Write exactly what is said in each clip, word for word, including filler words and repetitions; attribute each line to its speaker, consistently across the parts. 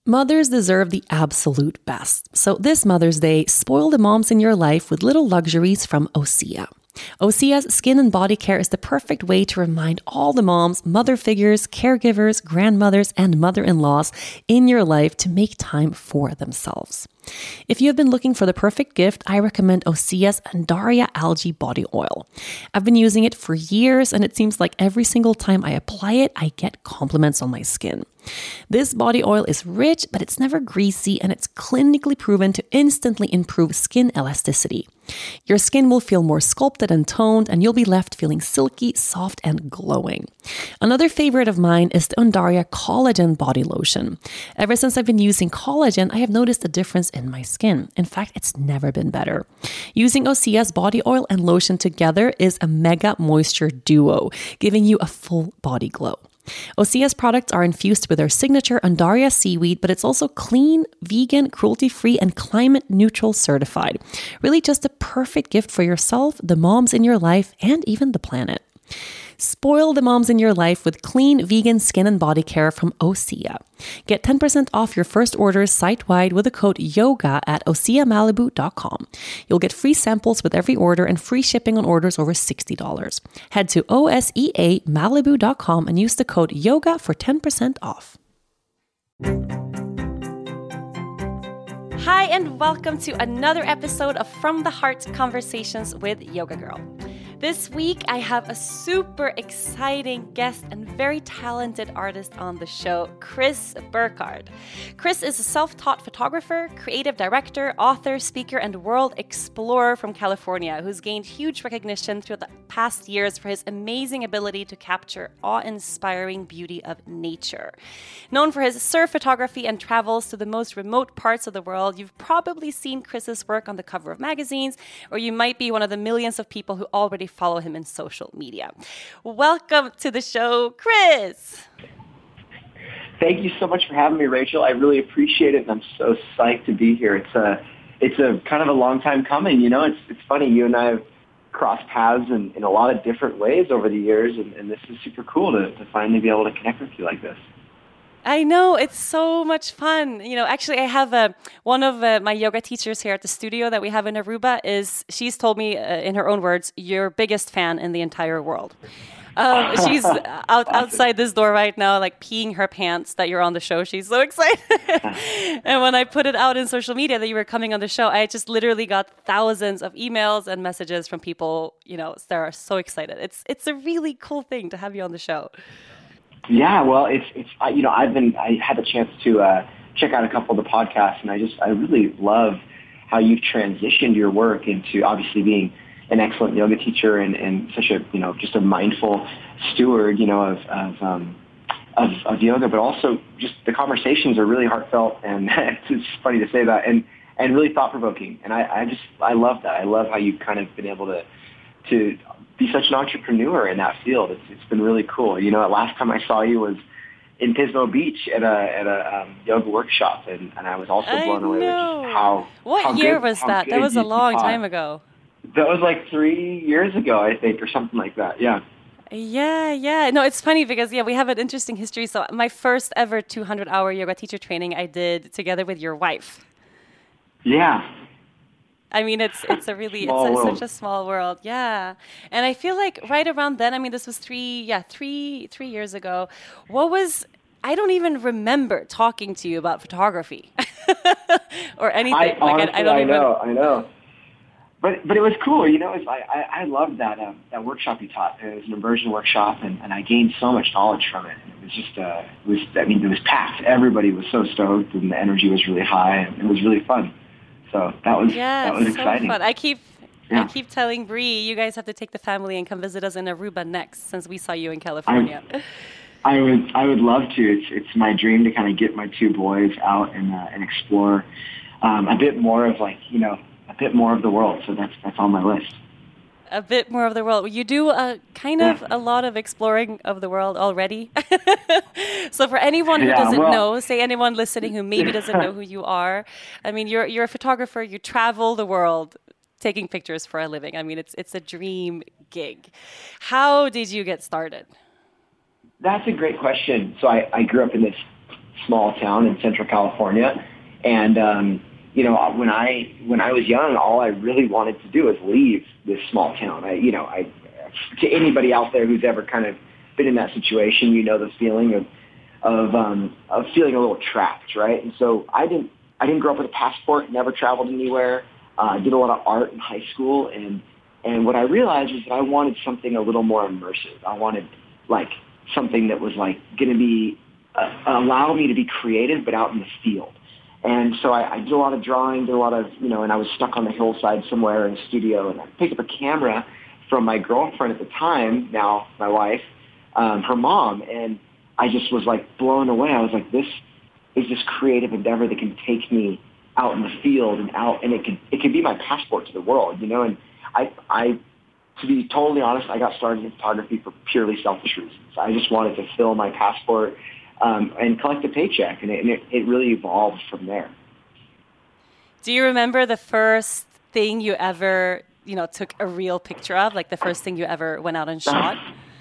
Speaker 1: Mothers deserve the absolute best. So this Mother's Day, spoil the moms in your life with little luxuries from Osea. Osea's skin and body care is the perfect way to remind all the moms, mother figures, caregivers, grandmothers, and mother-in-laws in your life to make time for themselves. If you have been looking for the perfect gift, I recommend Osea's Undaria Algae Body Oil. I've been using it for years, and it seems like every single time I apply it, I get compliments on my skin. This body oil is rich, but it's never greasy, and it's clinically proven to instantly improve skin elasticity. Your skin will feel more sculpted and toned, and you'll be left feeling silky, soft, and glowing. Another favorite of mine is the Undaria Collagen Body Lotion. Ever since I've been using collagen, I have noticed a difference in my skin. In fact, it's never been better. Using Osea's body oil and lotion together is a mega moisture duo, giving you a full body glow. Osea's products are infused with their signature Undaria seaweed, but it's also clean, vegan, cruelty-free, and climate-neutral certified. Really just a perfect gift for yourself, the moms in your life, and even the planet. Spoil the moms in your life with clean, vegan skin and body care from Osea. Get ten percent off your first orders site-wide with the code YOGA at osea malibu dot com. You'll get free samples with every order and free shipping on orders over sixty dollars. Head to osea malibu dot com and use the code YOGA for ten percent off. Hi, and welcome to another episode of From the Heart Conversations with Yoga Girl. This week, I have a super exciting guest and very talented artist on the show, Chris Burkard. Chris is a self-taught photographer, creative director, author, speaker, and world explorer from California who's gained huge recognition through the past years for his amazing ability to capture awe-inspiring beauty of nature. Known for his surf photography and travels to the most remote parts of the world, you've probably seen Chris's work on the cover of magazines, or you might be one of the millions of people who already follow him in social media. Welcome to the show, Chris.
Speaker 2: Thank you so much for having me, Rachel. I really appreciate it, and I'm so psyched to be here. It's a, it's a kind of a long time coming. You know, it's it's funny. You and I have crossed paths in, in a lot of different ways over the years, and, and this is super cool to, to finally be able to connect with you like this.
Speaker 1: I know, it's so much fun. You know, actually, I have a, one of uh, my yoga teachers here at the studio that we have in Aruba is, she's told me uh, in her own words, your biggest fan in the entire world. Um, she's out outside this door right now, like peeing her pants that you're on the show. She's so excited. And when I put it out in social media that you were coming on the show, I just literally got thousands of emails and messages from people, you know, that are so excited. It's it's a really cool thing to have you on the show.
Speaker 2: Yeah, well, it's it's you know I've been I had the chance to uh, check out a couple of the podcasts, and I just I really love how you've transitioned your work into obviously being an excellent yoga teacher and, and such a you know just a mindful steward you know of of, um, of of yoga, but also just the conversations are really heartfelt, and it's funny to say that, and and really thought provoking, and I, I just I love that. I love how you've kind of been able to to be such an entrepreneur in that field. It's, it's been really cool. You know, last time I saw you was in Pismo Beach at a at a um, yoga workshop, and, and I was also blown
Speaker 1: I
Speaker 2: away
Speaker 1: know.
Speaker 2: with just how
Speaker 1: What
Speaker 2: how
Speaker 1: year
Speaker 2: good,
Speaker 1: was
Speaker 2: how
Speaker 1: that? That was a long time ago.
Speaker 2: That was like three years ago, I think, or something like that. Yeah.
Speaker 1: Yeah, yeah. No, it's funny because, yeah, we have an interesting history. So my first ever two hundred hour yoga teacher training I did together with your wife.
Speaker 2: Yeah.
Speaker 1: I mean, it's it's a really, it's a, such a small world. Yeah. And I feel like right around then, I mean, this was three, yeah, three, three years ago. What was, I don't even remember talking to you about photography or anything.
Speaker 2: I,
Speaker 1: like,
Speaker 2: honestly,
Speaker 1: I, I don't
Speaker 2: I
Speaker 1: even.
Speaker 2: know, I know. But but it was cool, you know. It was, I I, I loved that um, that workshop you taught. It was an immersion workshop, and, and I gained so much knowledge from it. And it was just uh, it was I mean it was packed. Everybody was so stoked, and the energy was really high, and it was really fun. So that was
Speaker 1: yeah,
Speaker 2: that was
Speaker 1: so
Speaker 2: exciting.
Speaker 1: Fun. I keep
Speaker 2: yeah.
Speaker 1: I keep telling Bree, you guys have to take the family and come visit us in Aruba next, since we saw you in California.
Speaker 2: I, I would I would love to. It's it's my dream to kind of get my two boys out and uh, and explore um, a bit more of like you know a bit more of the world. So that's that's on my list.
Speaker 1: A bit more of the world. You do a kind of yeah. a lot of exploring of the world already. So for anyone who
Speaker 2: yeah,
Speaker 1: doesn't
Speaker 2: well,
Speaker 1: know, say anyone listening who maybe doesn't know who you are, I mean, you're you're a photographer. You travel the world taking pictures for a living. I mean, it's it's a dream gig. How did you get started?
Speaker 2: That's a great question. So I, I grew up in this small town in Central California. And, um, you know, when I, when I was young, all I really wanted to do was leave this small town. I, you know, I, to anybody out there who's ever kind of been in that situation, you know, the feeling of, of, um, of feeling a little trapped, right? And so I didn't, I didn't grow up with a passport, never traveled anywhere. I uh, did a lot of art in high school, and and what I realized was that I wanted something a little more immersive. I wanted like something that was like going to be uh, allow me to be creative, but out in the field. And so I, I did a lot of drawing, did a lot of you know, and I was stuck on the hillside somewhere in a studio, and I picked up a camera from my girlfriend at the time, now my wife, um, her mom, and I just was like blown away. I was like, this is this creative endeavor that can take me out in the field and out, and it could it could be my passport to the world, you know. And I, I, to be totally honest, I got started in photography for purely selfish reasons. I just wanted to fill my passport um, and collect a paycheck, and, it, and it, it really evolved from there.
Speaker 1: Do you remember the first thing you ever, you know, took a real picture of, like the first thing you ever went out and shot?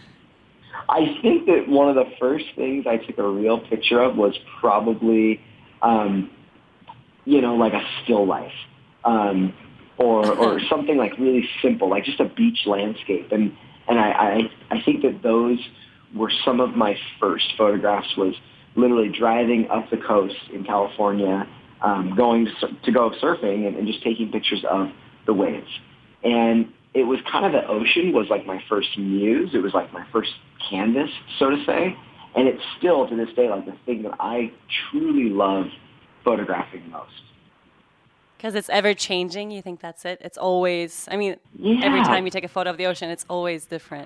Speaker 2: I think that one of the first things I took a real picture of was probably, um, you know, like a still life, um, or or something like really simple, like just a beach landscape. And and I, I I think that those were some of my first photographs. Was literally driving up the coast in California, um, going to, to go surfing, and, and just taking pictures of the waves. And it was kind of the ocean was like my first muse. It was like my first canvas, so to say. And it's still, to this day, like the thing that I truly love photographing most.
Speaker 1: Because it's ever changing. You think that's it? It's always, I mean,
Speaker 2: yeah.
Speaker 1: Every time you take a photo of the ocean, it's always different.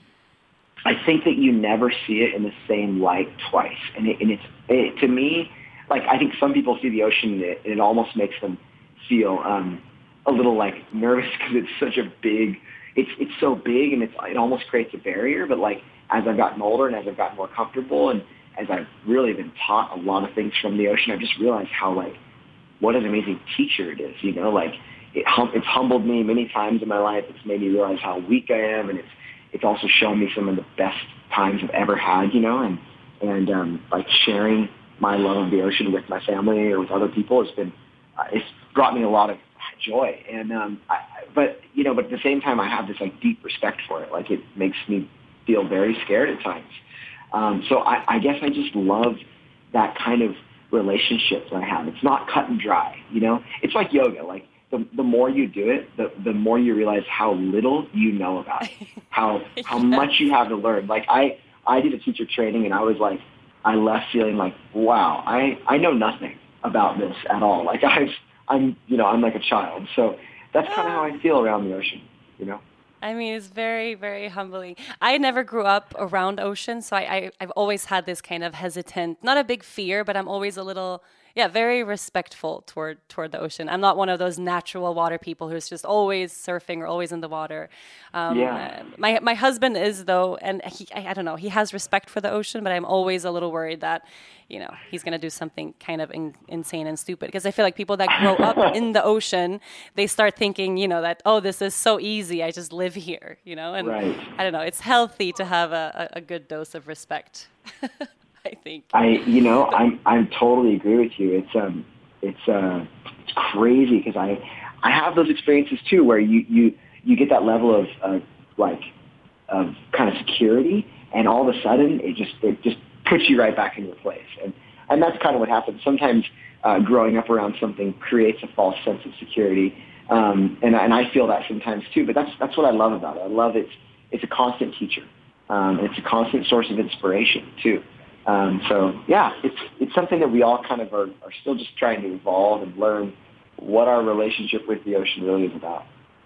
Speaker 2: I think that you never see it in the same light twice. And, it, and it's, it, to me, like I think some people see the ocean and it, it almost makes them feel um, a little like nervous because it's such a big, it's it's so big and it's it almost creates a barrier. But like as I've gotten older and as I've gotten more comfortable and as I've really been taught a lot of things from the ocean, I've just realized how like what an amazing teacher it is. You know, like it hum- it's humbled me many times in my life. It's made me realize how weak I am, and it's it's also shown me some of the best times I've ever had. You know, and and um, like sharing my love of the ocean with my family or with other people has been uh, it's brought me a lot of joy. And um, I, but you know, but at the same time, I have this like deep respect for it. Like it makes me feel very scared at times. Um, so I, I guess I just love that kind of relationship that I have. It's not cut and dry. You know, it's like yoga. Like the the more you do it, the the more you realize how little you know about it, how how yes. much you have to learn. Like I I did a teacher training, and I was like, I left feeling like, wow, I I know nothing about this at all. Like I've I'm, you know, I'm like a child. So that's kind of how I feel around the ocean, you know?
Speaker 1: I mean, it's very, very humbling. I never grew up around ocean, so I, I, I've always had this kind of hesitant, not a big fear, but I'm always a little, yeah, very respectful toward toward the ocean. I'm not one of those natural water people who's just always surfing or always in the water. Um,
Speaker 2: yeah.
Speaker 1: My my husband is, though, and he, I, I don't know, he has respect for the ocean, but I'm always a little worried that, you know, he's going to do something kind of in, insane and stupid. Because I feel like people that grow up in the ocean, they start thinking, you know, that, oh, this is so easy. I just live here, you know? And
Speaker 2: right.
Speaker 1: I don't know. It's healthy to have a, a good dose of respect, I think.
Speaker 2: I, you know, I'm, I'm totally agree with you. It's, um, it's, uh, it's crazy because I, I have those experiences too, where you, you, you get that level of, uh, like, of kind of security, and all of a sudden it just, it just, puts you right back in your place. And and that's kind of what happens. Sometimes uh, growing up around something creates a false sense of security. Um, and, and I feel that sometimes too, but that's that's what I love about it. I love it's, it's a constant teacher. Um, it's a constant source of inspiration too. Um, so yeah, it's it's something that we all kind of are, are still just trying to evolve and learn what our relationship with the ocean really is about.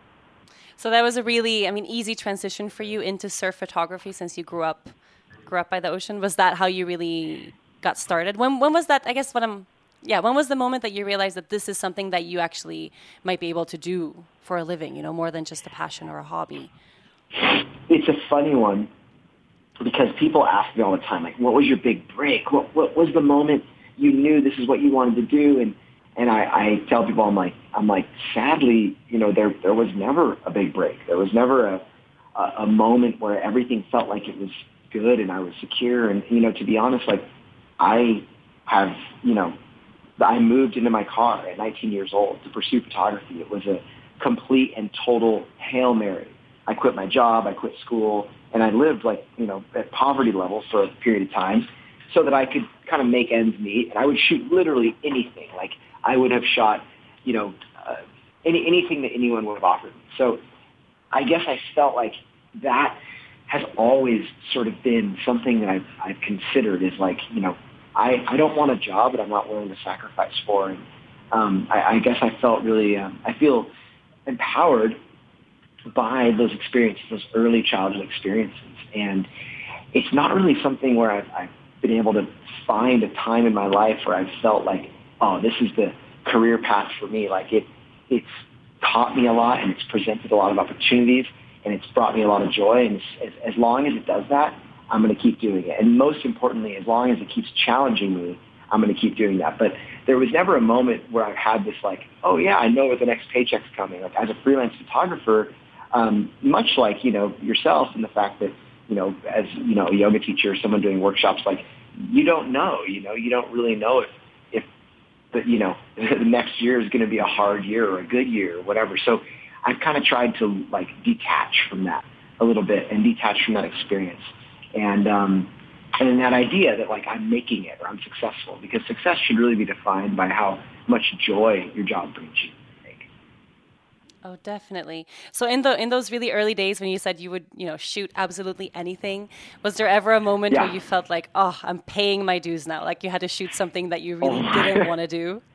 Speaker 1: So that was a really, I mean, easy transition for you into surf photography since you grew up grew up by the ocean. Was that how you really got started? When when was that? I guess when I'm, yeah, when was the moment that you realized that this is something that you actually might be able to do for a living, you know, more than just a passion or a hobby?
Speaker 2: It's a funny one because people ask me all the time, like, what was your big break? What what was the moment you knew this is what you wanted to do? And and I, I tell people, I'm like, I'm like, sadly, you know, there there was never a big break. There was never a a, a moment where everything felt like it was good and I was secure. And, you know, to be honest, like I, have, you know, I moved into my car at nineteen years old to pursue photography. It was a complete and total Hail Mary. I quit my job, I quit school, and I lived like, you know, at poverty level for a period of time so that I could kind of make ends meet. And I would shoot literally anything. Like I would have shot, you know, uh, any anything that anyone would have offered me. So I guess I felt like that has always sort of been something that I've, I've considered is like, you know, I, I don't want a job that I'm not willing to sacrifice for. And um, I, I guess I felt really, um, I feel empowered by those experiences, those early childhood experiences. And it's not really something where I've, I've been able to find a time in my life where I've felt like, oh, this is the career path for me. Like it, it's taught me a lot and it's presented a lot of opportunities and it's brought me a lot of joy. And as, as long as it does that, I'm going to keep doing it. And most importantly, as long as it keeps challenging me, I'm going to keep doing that. But there was never a moment where I've had this like, oh yeah, I know where the next paycheck's coming. Like as a freelance photographer, um, much like, you know, yourself and the fact that, you know, as, you know, a yoga teacher, someone doing workshops, like you don't know, you know, you don't really know if, if the, you know, the next year is going to be a hard year or a good year or whatever. So I've kind of tried to like detach from that a little bit and detach from that experience. And, um, and then that idea that like I'm making it or I'm successful, because success should really be defined by how much joy your job brings you. I think.
Speaker 1: Oh, definitely. So in the in those really early days when you said you would, you know, shoot absolutely anything, was there ever a moment
Speaker 2: Yeah.
Speaker 1: where you felt like, oh, I'm paying my dues now? Like you had to shoot something that you really oh. didn't want to do?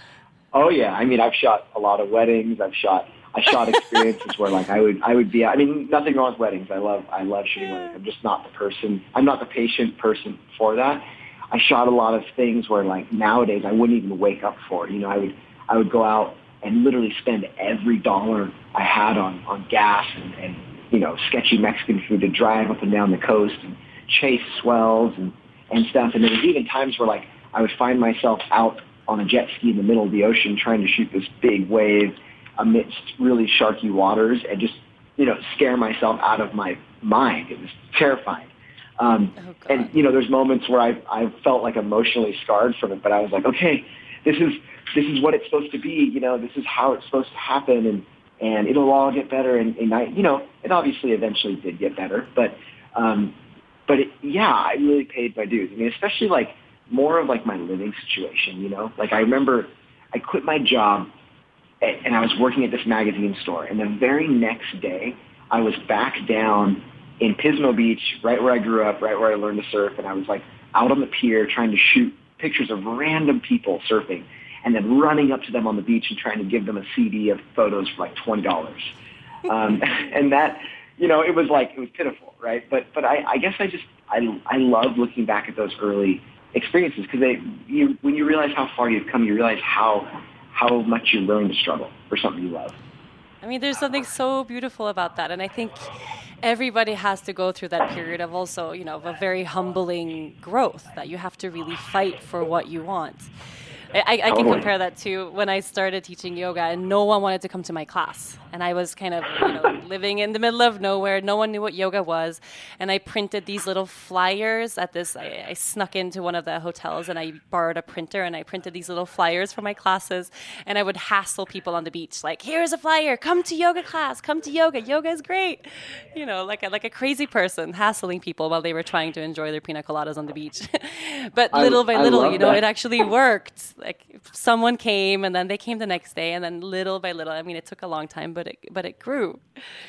Speaker 2: Oh yeah. I mean, I've shot a lot of weddings. I've shot I shot experiences where like I would I would be I mean nothing wrong with weddings. I love I love shooting weddings. I'm just not the person. I'm not the patient person for that. I shot a lot of things where like nowadays I wouldn't even wake up for it. You know, I would I would go out and literally spend every dollar I had on, on gas and, and you know sketchy Mexican food to drive up and down the coast and chase swells and, and stuff. And there was even times where like I would find myself out on a jet ski in the middle of the ocean trying to shoot this big wave amidst really sharky waters and just, you know, scare myself out of my mind. It was terrifying. Um, oh, and, you know, there's moments where I I felt like emotionally scarred from it, but I was like, okay, this is this is what it's supposed to be. You know, this is how it's supposed to happen, and, and it'll all get better. And, and I, you know, it obviously eventually did get better, but, um, but it, yeah, I really paid my dues. I mean, especially like more of like my living situation, you know, like I remember I quit my job and I was working at this magazine store. And the very next day, I was back down in Pismo Beach, right where I grew up, right where I learned to surf. And I was like out on the pier trying to shoot pictures of random people surfing and then running up to them on the beach and trying to give them a C D of photos for like twenty dollars. Um, and that, you know, it was like, it was pitiful, right? But but I, I guess I just, I, I love looking back at those early experiences because they, you, when you realize how far you've come, you realize how how much you're willing to struggle for something you love.
Speaker 1: I mean, there's something so beautiful about that. And I think everybody has to go through that period of also, you know, of a very humbling growth that you have to really fight for what you want. I, I can
Speaker 2: Totally.
Speaker 1: compare that to when I started teaching yoga and no one wanted to come to my class. And I was kind of, you know, living in the middle of nowhere. No one knew what yoga was. And I printed these little flyers at this. I, I snuck into one of the hotels and I borrowed a printer and I printed these little flyers for my classes. And I would hassle people on the beach like, here's a flyer. Come to yoga class. Come to yoga. Yoga is great. You know, like a, like a crazy person hassling people while they were trying to enjoy their pina coladas on the beach. But little
Speaker 2: I,
Speaker 1: by little,
Speaker 2: I
Speaker 1: you know,
Speaker 2: that.
Speaker 1: it actually worked. Like someone came and then they came the next day and then little by little, I mean, it took a long time, but it, but it grew.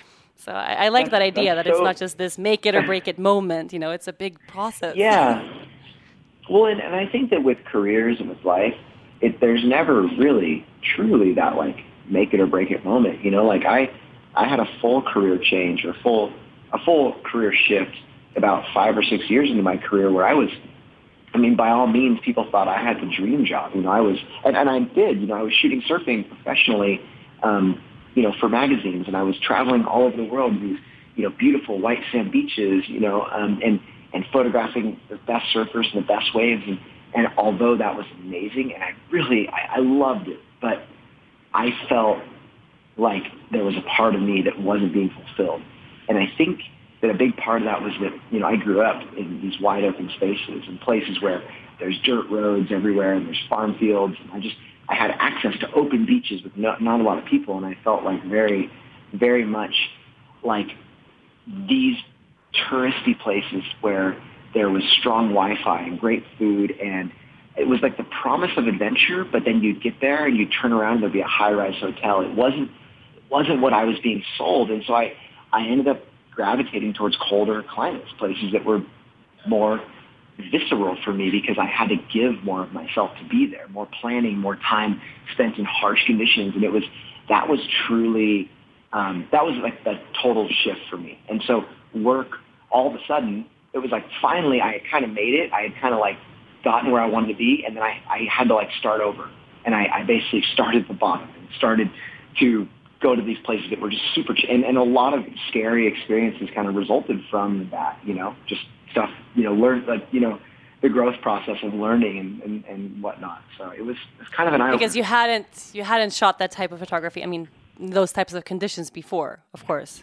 Speaker 1: So I, I like
Speaker 2: that's,
Speaker 1: that idea that
Speaker 2: so,
Speaker 1: it's not just this make it or break it moment, you know, it's a big process.
Speaker 2: Yeah. Well, and, and I think that with careers and with life, it, there's never really truly that like make it or break it moment. You know, like I, I had a full career change or full, a full career shift about five or six years into my career where I was, I mean, by all means, people thought I had the dream job. You know, I was, and, and I did, you know, I was shooting surfing professionally, um, you know, for magazines, and I was traveling all over the world, these, you know, beautiful white sand beaches, you know, um, and, and photographing the best surfers and the best waves. And, and although that was amazing, and I really, I, I loved it, but I felt like there was a part of me that wasn't being fulfilled. And I think that a big part of that was that, you know, I grew up in these wide open spaces and places where there's dirt roads everywhere and there's farm fields. And I just, I had access to open beaches with not, not a lot of people. And I felt like very, very much like these touristy places where there was strong Wi-Fi and great food, and it was like the promise of adventure, but then you'd get there and you'd turn around and there'd be a high-rise hotel. It wasn't, it wasn't what I was being sold. And so I, I ended up gravitating towards colder climates, places that were more visceral for me because I had to give more of myself to be there, more planning, more time spent in harsh conditions. And it was, that was truly, um, that was like the total shift for me. And so work, all of a sudden, it was like finally I had kind of made it. I had kind of like gotten where I wanted to be. And then I, I had to like start over. And I, I basically started at the bottom and started to go to these places that were just super, ch- and, and a lot of scary experiences kind of resulted from that, you know, just stuff, you know, learn, like, you know, the growth process of learning and, and, and whatnot. So it was, it was kind of an eye opener.
Speaker 1: Because you hadn't, you hadn't shot that type of photography. I mean, those types of conditions before, of course.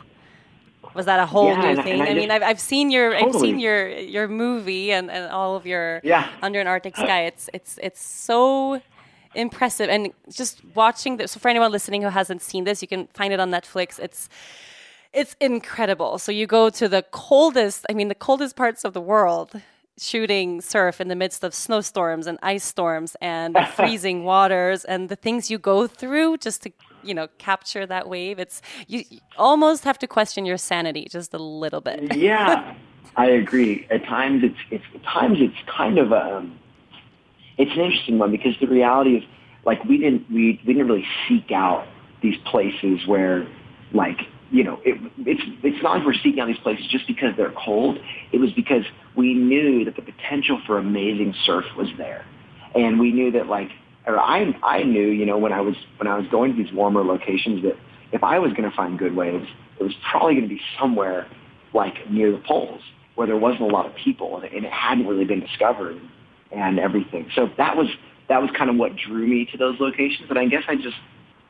Speaker 1: Was that a whole
Speaker 2: yeah,
Speaker 1: new
Speaker 2: and,
Speaker 1: thing?
Speaker 2: and I,
Speaker 1: I mean, I've I've seen your
Speaker 2: totally.
Speaker 1: I've seen your your movie and, and all of your
Speaker 2: yeah.
Speaker 1: Under an Arctic Sky. It's it's it's so impressive, and just watching this. So for anyone listening who hasn't seen this, you can find it on Netflix. It's it's incredible. So you go to the coldest, I mean, the coldest parts of the world, shooting surf in the midst of snowstorms and ice storms and freezing waters, and the things you go through just to, you know, capture that wave. It's, you, you almost have to question your sanity just a little bit.
Speaker 2: Yeah, I agree. At times it's, it's, at times it's kind of, um, it's an interesting one because the reality is, like, we didn't, we, we didn't really seek out these places where, like, you know, it, it's it's not like we're seeking out these places just because they're cold. It was because we knew that the potential for amazing surf was there, and we knew that, like, or I I knew, you know, when I was when I was going to these warmer locations that if I was going to find good waves, it was probably going to be somewhere like near the poles where there wasn't a lot of people and it, and it hadn't really been discovered and everything. So that was that was kind of what drew me to those locations. And I guess I just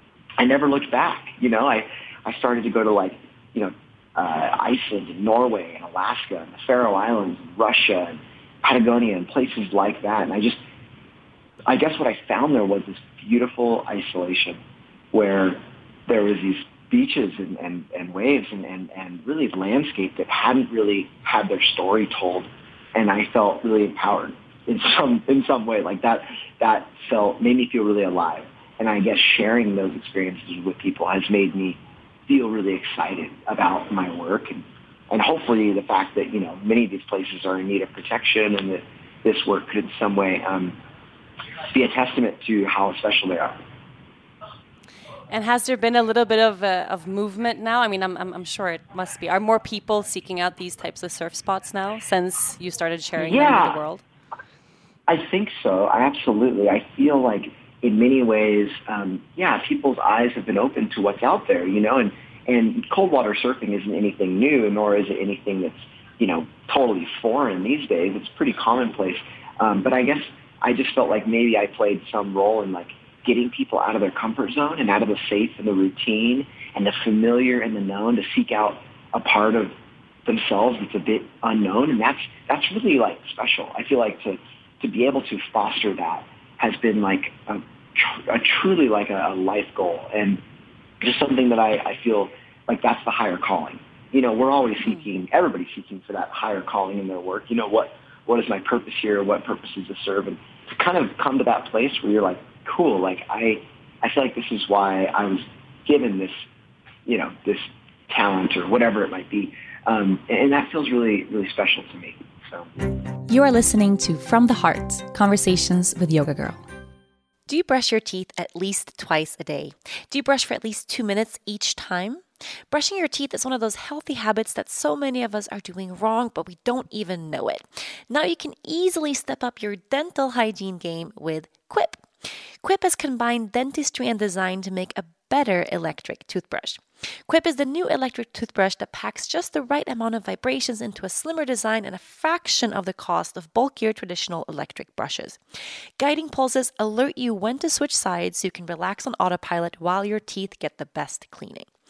Speaker 2: I never looked back. You know, I. I started to go to, like, you know, uh, Iceland and Norway and Alaska and the Faroe Islands and Russia and Patagonia and places like that. And I just, I guess what I found there was this beautiful isolation where there was these beaches and, and, and waves and, and, and really landscape that hadn't really had their story told. And I felt really empowered in some, in some way. Like that, that felt, made me feel really alive. And I guess sharing those experiences with people has made me feel really excited about my work, and, and hopefully the fact that, you know, many of these places are in need of protection and that this work could in some way um, be a testament to how special they are.
Speaker 1: And has there been a little bit of uh, of movement now? I mean, I'm, I'm I'm sure it must be. Are more people seeking out these types of surf spots now since you started sharing
Speaker 2: yeah,
Speaker 1: them with the world?
Speaker 2: I think so. Absolutely. I feel like in many ways, um, yeah, people's eyes have been open to what's out there, you know, and, and cold water surfing isn't anything new, nor is it anything that's, you know, totally foreign these days. It's pretty commonplace. Um, but I guess I just felt like maybe I played some role in, like, getting people out of their comfort zone and out of the safe and the routine and the familiar and the known to seek out a part of themselves that's a bit unknown. And that's, that's really, like, special. I feel like to, to be able to foster that has been like a, a truly like a, a life goal, and just something that I, I feel like that's the higher calling. You know, we're always seeking, everybody's seeking for that higher calling in their work. You know, what, what is my purpose here? What purpose is to serve? And to kind of come to that place where you're like, cool, like I, I feel like this is why I was given this, you know, this talent or whatever it might be. Um, and that feels really, really special to me. So.
Speaker 3: You are listening to From the Heart, Conversations with Yoga Girl.
Speaker 1: Do you brush your teeth at least twice a day? Do you brush for at least two minutes each time? Brushing your teeth is one of those healthy habits that so many of us are doing wrong, but we don't even know it. Now you can easily step up your dental hygiene game with Quip. Quip has combined dentistry and design to make a better electric toothbrush. Quip is the new electric toothbrush that packs just the right amount of vibrations into a slimmer design and a fraction of the cost of bulkier traditional electric brushes. Guiding pulses alert you when to switch sides so you can relax on autopilot while your teeth get the best cleaning.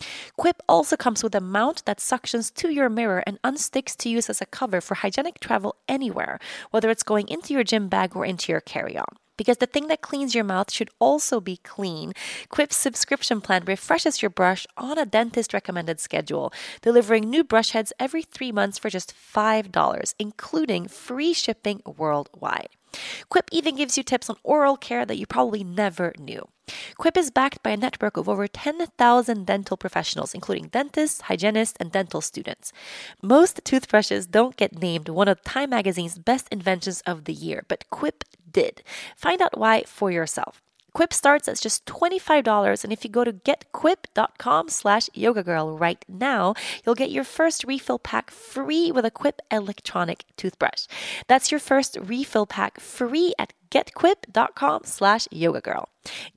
Speaker 3: Quip also comes with a mount that suctions to your mirror and unsticks to use as a cover for hygienic travel anywhere, whether it's going into your gym bag or into your carry-on. Because the thing that cleans your mouth should also be clean, Quip's subscription plan refreshes your brush on a dentist-recommended schedule, delivering new brush heads every three months for just five dollars, including free shipping worldwide. Quip even gives you tips on oral care that you probably never knew. Quip is backed by a network of over ten thousand dental professionals, including dentists, hygienists, and dental students. Most toothbrushes don't get named one of Time Magazine's best inventions of the year, but Quip did. Find out why for yourself. Quip starts at just twenty-five dollars, and if you go to getquip.com slash yogagirl right now, you'll get your first refill pack free with a Quip electronic toothbrush. That's your first refill pack free at getquip.com slash yogagirl.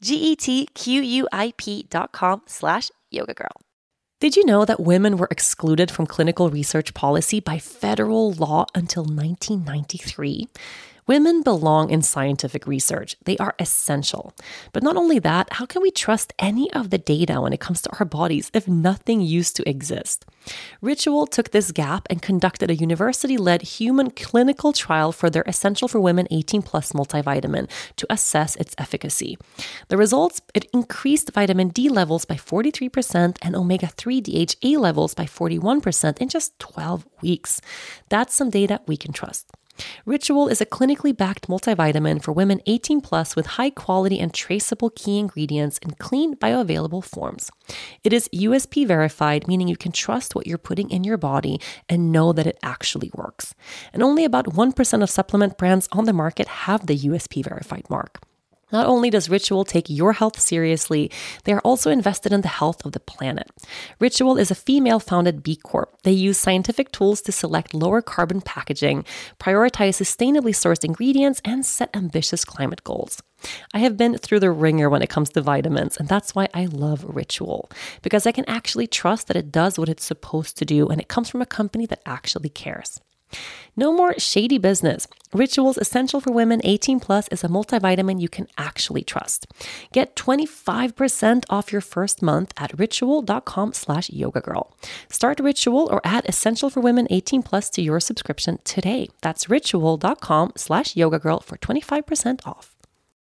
Speaker 3: G-E-T-Q-U-I-P dot com slash yogagirl.
Speaker 1: Did you know that women were excluded from clinical research policy by federal law until nineteen ninety-three? Women belong in scientific research. They are essential. But not only that, how can we trust any of the data when it comes to our bodies if nothing used to exist? Ritual took this gap and conducted a university-led human clinical trial for their Essential for Women eighteen plus multivitamin to assess its efficacy. The results, it increased vitamin D levels by forty-three percent and omega three D H A levels by forty-one percent in just twelve weeks. That's some data we can trust. Ritual is a clinically backed multivitamin for women eighteen plus with high quality and traceable key ingredients in clean bioavailable forms. It is U S P verified, meaning you can trust what you're putting in your body and know that it actually works. And only about one percent of supplement brands on the market have the U S P verified mark. Not only does Ritual take your health seriously, they are also invested in the health of the planet. Ritual is a female-founded B Corp. They use scientific tools to select lower carbon packaging, prioritize sustainably sourced ingredients, and set ambitious climate goals. I have been through the ringer when it comes to vitamins, and that's why I love Ritual, because I can actually trust that it does what it's supposed to do, and it comes from a company that actually cares. No more shady business. Ritual's Essential for Women eighteen plus is a multivitamin you can actually trust. Get twenty-five percent off your first month at ritual.com slash yogagirl. Start Ritual or add Essential for Women eighteen plus to your subscription today. That's ritual.com slash yogagirl for twenty-five percent off.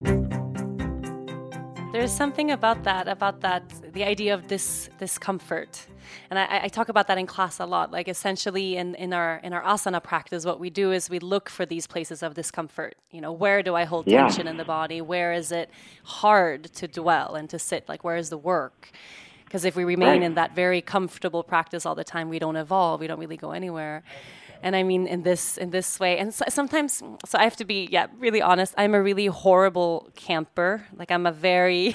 Speaker 3: There's something about that, about that, the idea of this discomfort. And I, I talk about that in class a lot. Like essentially in, in our in our asana practice, what we do is we look for these places of discomfort. You know, where do I hold
Speaker 2: yeah.
Speaker 3: tension in the body? Where is it hard to dwell and to sit? Like, where is the work? Because if we remain
Speaker 2: right.
Speaker 3: in that very comfortable practice all the time, we don't evolve. We don't really go anywhere. And I mean, in this in this way, and so, sometimes, so I have to be, yeah, really honest. I'm a really horrible camper. Like I'm a very,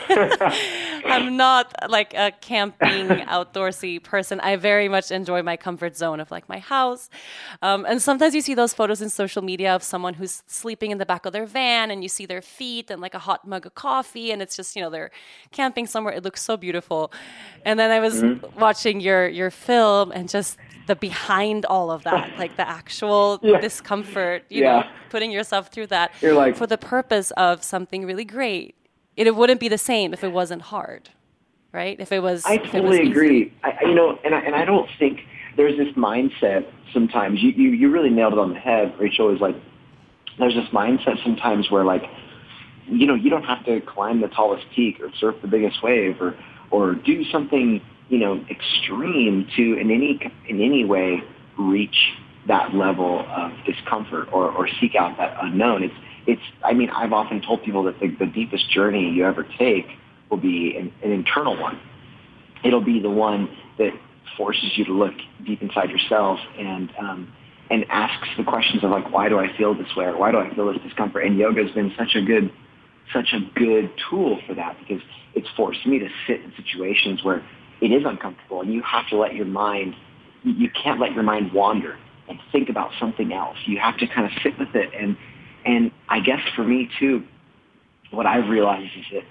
Speaker 3: I'm not like a camping, outdoorsy person. I very much enjoy my comfort zone of like my house. Um, and sometimes you see those photos in social media of someone who's sleeping in the back of their van, and you see their feet and like a hot mug of coffee, and it's just, you know, they're camping somewhere. It looks so beautiful. And then I was mm-hmm. watching your your film, and just the behind all of that, like the actual yeah. discomfort, you yeah. know, putting yourself through that
Speaker 2: like,
Speaker 3: for the purpose of something really great. It, it wouldn't be the same if it wasn't hard, right? If it was,
Speaker 2: I
Speaker 3: if
Speaker 2: totally
Speaker 3: it was
Speaker 2: agree. I, you know, and I, and I don't think there's this mindset sometimes. You, you you really nailed it on the head, Rachel. Is like there's this mindset sometimes where like, you know, you don't have to climb the tallest peak or surf the biggest wave or or do something, you know, extreme to in any in any way reach that level of discomfort or, or seek out that unknown. It's it's. I mean, I've often told people that the, the deepest journey you ever take will be an, an internal one. It'll be the one that forces you to look deep inside yourself and um, and asks the questions of like, why do I feel this way, or why do I feel this discomfort? And yoga has been such a good such a good tool for that, because it's forced me to sit in situations where it is uncomfortable, and you have to let your mind, you can't let your mind wander and think about something else. You have to kind of sit with it. And, and I guess for me too, what I've realized is that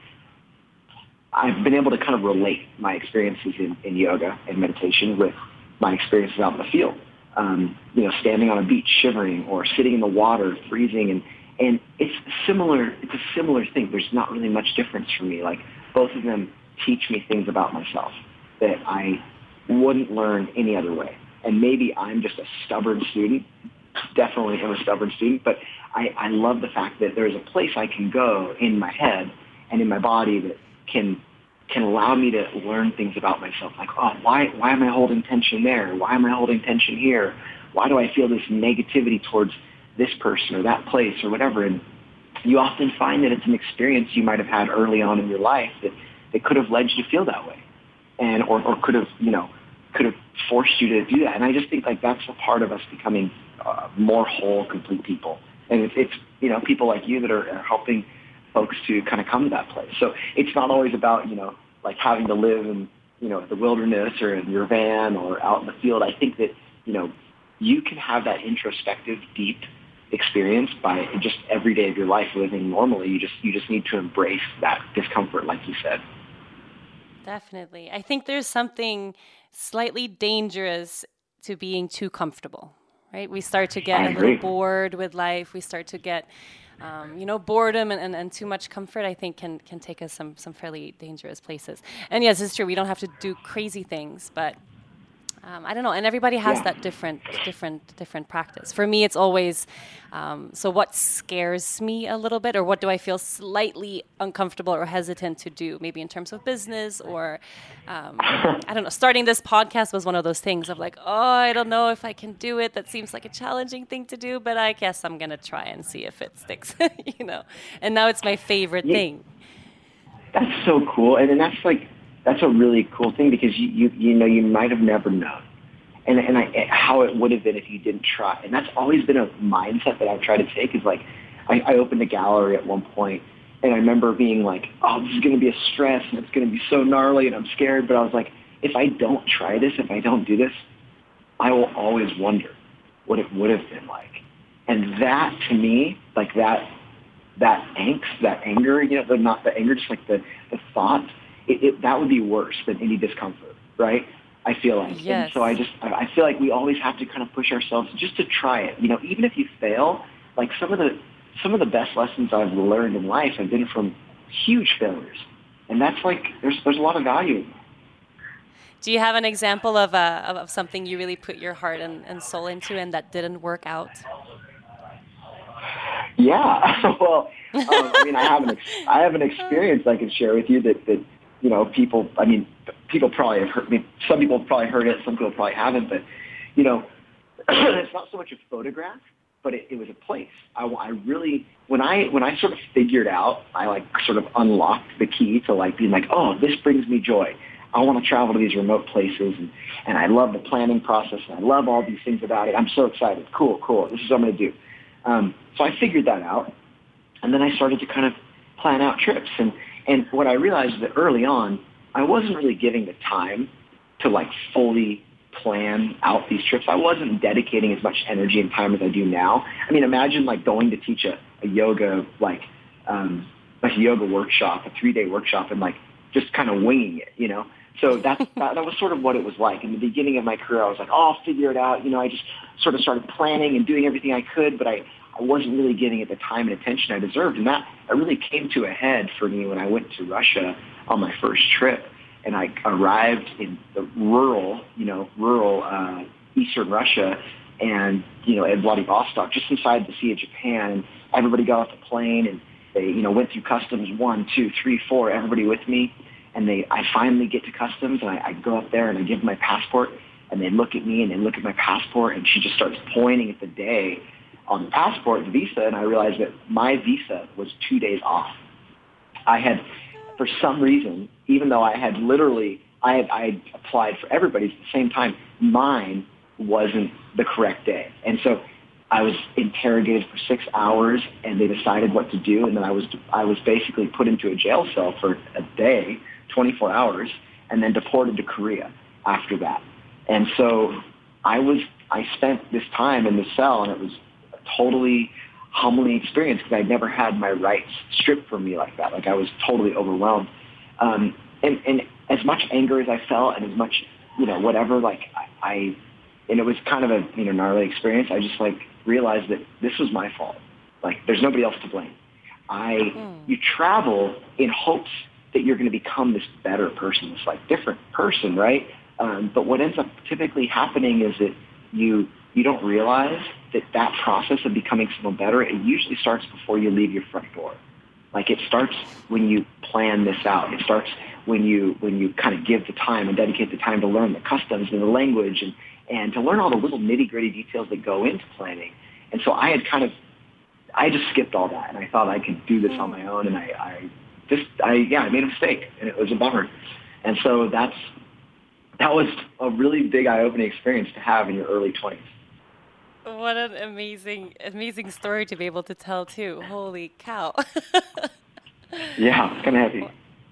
Speaker 2: I've been able to kind of relate my experiences in, in yoga and meditation with my experiences out in the field. Um, you know, standing on a beach, shivering, or sitting in the water, freezing, and, and it's similar, it's a similar thing. There's not really much difference for me. Like both of them teach me things about myself. that I wouldn't learn any other way. And maybe I'm just a stubborn student. Definitely am a stubborn student, but I, I love the fact that there's a place I can go in my head and in my body that can can allow me to learn things about myself. Like, oh, why why am I holding tension there? Why am I holding tension here? Why do I feel this negativity towards this person or that place or whatever? And you often find that it's an experience you might have had early on in your life that, that could have led you to feel that way, and or, or could have, you know, could have forced you to do that. And I just think like that's a part of us becoming uh, more whole, complete people. And it's, it's, you know, people like you that are, are helping folks to kind of come to that place. So it's not always about, you know, like having to live in, you know, the wilderness or in your van or out in the field. I think that, you know, you can have that introspective, deep experience by just every day of your life living normally. You just, you just need to embrace that discomfort, like you said.
Speaker 1: Definitely. I think there's something slightly dangerous to being too comfortable, right? We start to get a little bored with life. We start to get, um, you know, boredom and, and, and too much comfort, I think, can can take us some, some fairly dangerous places. And yes, it's true. We don't have to do crazy things, but Um, I don't know, and everybody has yeah. that different, different, different practice. For me, it's always, um, so what scares me a little bit, or what do I feel slightly uncomfortable or hesitant to do, maybe in terms of business, or, um, I don't know, starting this podcast was one of those things of like, oh, I don't know if I can do it. That seems like a challenging thing to do, but I guess I'm going to try and see if it sticks, you know, and now it's my favorite yeah. thing.
Speaker 2: That's so cool, and then that's like, that's a really cool thing because you, you, you know, you might have never known and, and I, how it would have been if you didn't try. And that's always been a mindset that I've tried to take is like, I, I opened a gallery at one point and I remember being like, oh, this is going to be a stress and it's going to be so gnarly and I'm scared. But I was like, if I don't try this, if I don't do this, I will always wonder what it would have been like. And that to me, like that, that angst, that anger, you know, the, not the anger, just like the, the thought, It, it, that would be worse than any discomfort, right? I feel like.
Speaker 1: Yes.
Speaker 2: And so I just, I feel like we always have to kind of push ourselves just to try it. You know, even if you fail, like some of the, some of the best lessons I've learned in life have been from huge failures. And that's like, there's, there's a lot of value in that.
Speaker 1: Do you have an example of, a, of, of something you really put your heart and, and soul into and that didn't work out?
Speaker 2: Yeah. Well, um, I mean, I have an, ex- I have an experience I can share with you that, that, you know, people, I mean, people probably have heard, I mean, some people have probably heard it, some people probably haven't, but, you know, it's not so much a photograph, but it, it was a place. I, I really, when I, when I sort of figured out, I like sort of unlocked the key to like being like, oh, this brings me joy. I want to travel to these remote places and, and I love the planning process and I love all these things about it. I'm so excited. Cool, cool. This is what I'm going to do. Um, so I figured that out. And then I started to kind of plan out trips. And, and what I realized is that early on, I wasn't really giving the time to like fully plan out these trips. I wasn't dedicating as much energy and time as I do now. I mean, imagine like going to teach a, a yoga, like, um, like a yoga workshop, a three day workshop and like just kind of winging it, you know? So that's, that, that was sort of what it was like. In the beginning of my career, I was like, oh, I'll figure it out. You know, I just sort of started planning and doing everything I could, but I, I wasn't really getting it the time and attention I deserved. And that, that really came to a head for me when I went to Russia on my first trip. And I arrived in the rural, you know, rural uh, eastern Russia and, you know, at Vladivostok, just inside the Sea of Japan. And everybody got off the plane and they, you know, went through customs one, two, three, four, everybody with me. And they, I finally get to customs and I, I go up there and I give them my passport and they look at me and they look at my passport and she just starts pointing at the day on the passport, the visa, and I realized that my visa was two days off. I had, for some reason, even though I had literally, I had, I had applied for everybody's at the same time, mine wasn't the correct day. And so I was interrogated for six hours and they decided what to do. And then I was, I was basically put into a jail cell for a day, twenty-four hours, and then deported to Korea after that. And so I was, I spent this time in the cell and it was a totally humbling experience because I'd never had my rights stripped from me like that. Like I was totally overwhelmed. Um, and, and as much anger as I felt and as much, you know, whatever, like I, I, and it was kind of a, you know, gnarly experience. I just like realized that this was my fault. Like there's nobody else to blame. I, mm. you travel in hopes that you're going to become this better person, this like different person, right? Um, but what ends up typically happening is that you you don't realize that that process of becoming someone better, it usually starts before you leave your front door. Like it starts when you plan this out. It starts when you when you kind of give the time and dedicate the time to learn the customs and the language and, and to learn all the little nitty-gritty details that go into planning. And so I had kind of, I just skipped all that, and I thought I could do this on my own, and I, I just, I yeah, I made a mistake, and it was a bummer. And so that's, that was a really big eye-opening experience to have in your early twenties.
Speaker 3: What an amazing, amazing story to be able to tell too. Holy cow.
Speaker 2: Yeah, it's kind of heavy.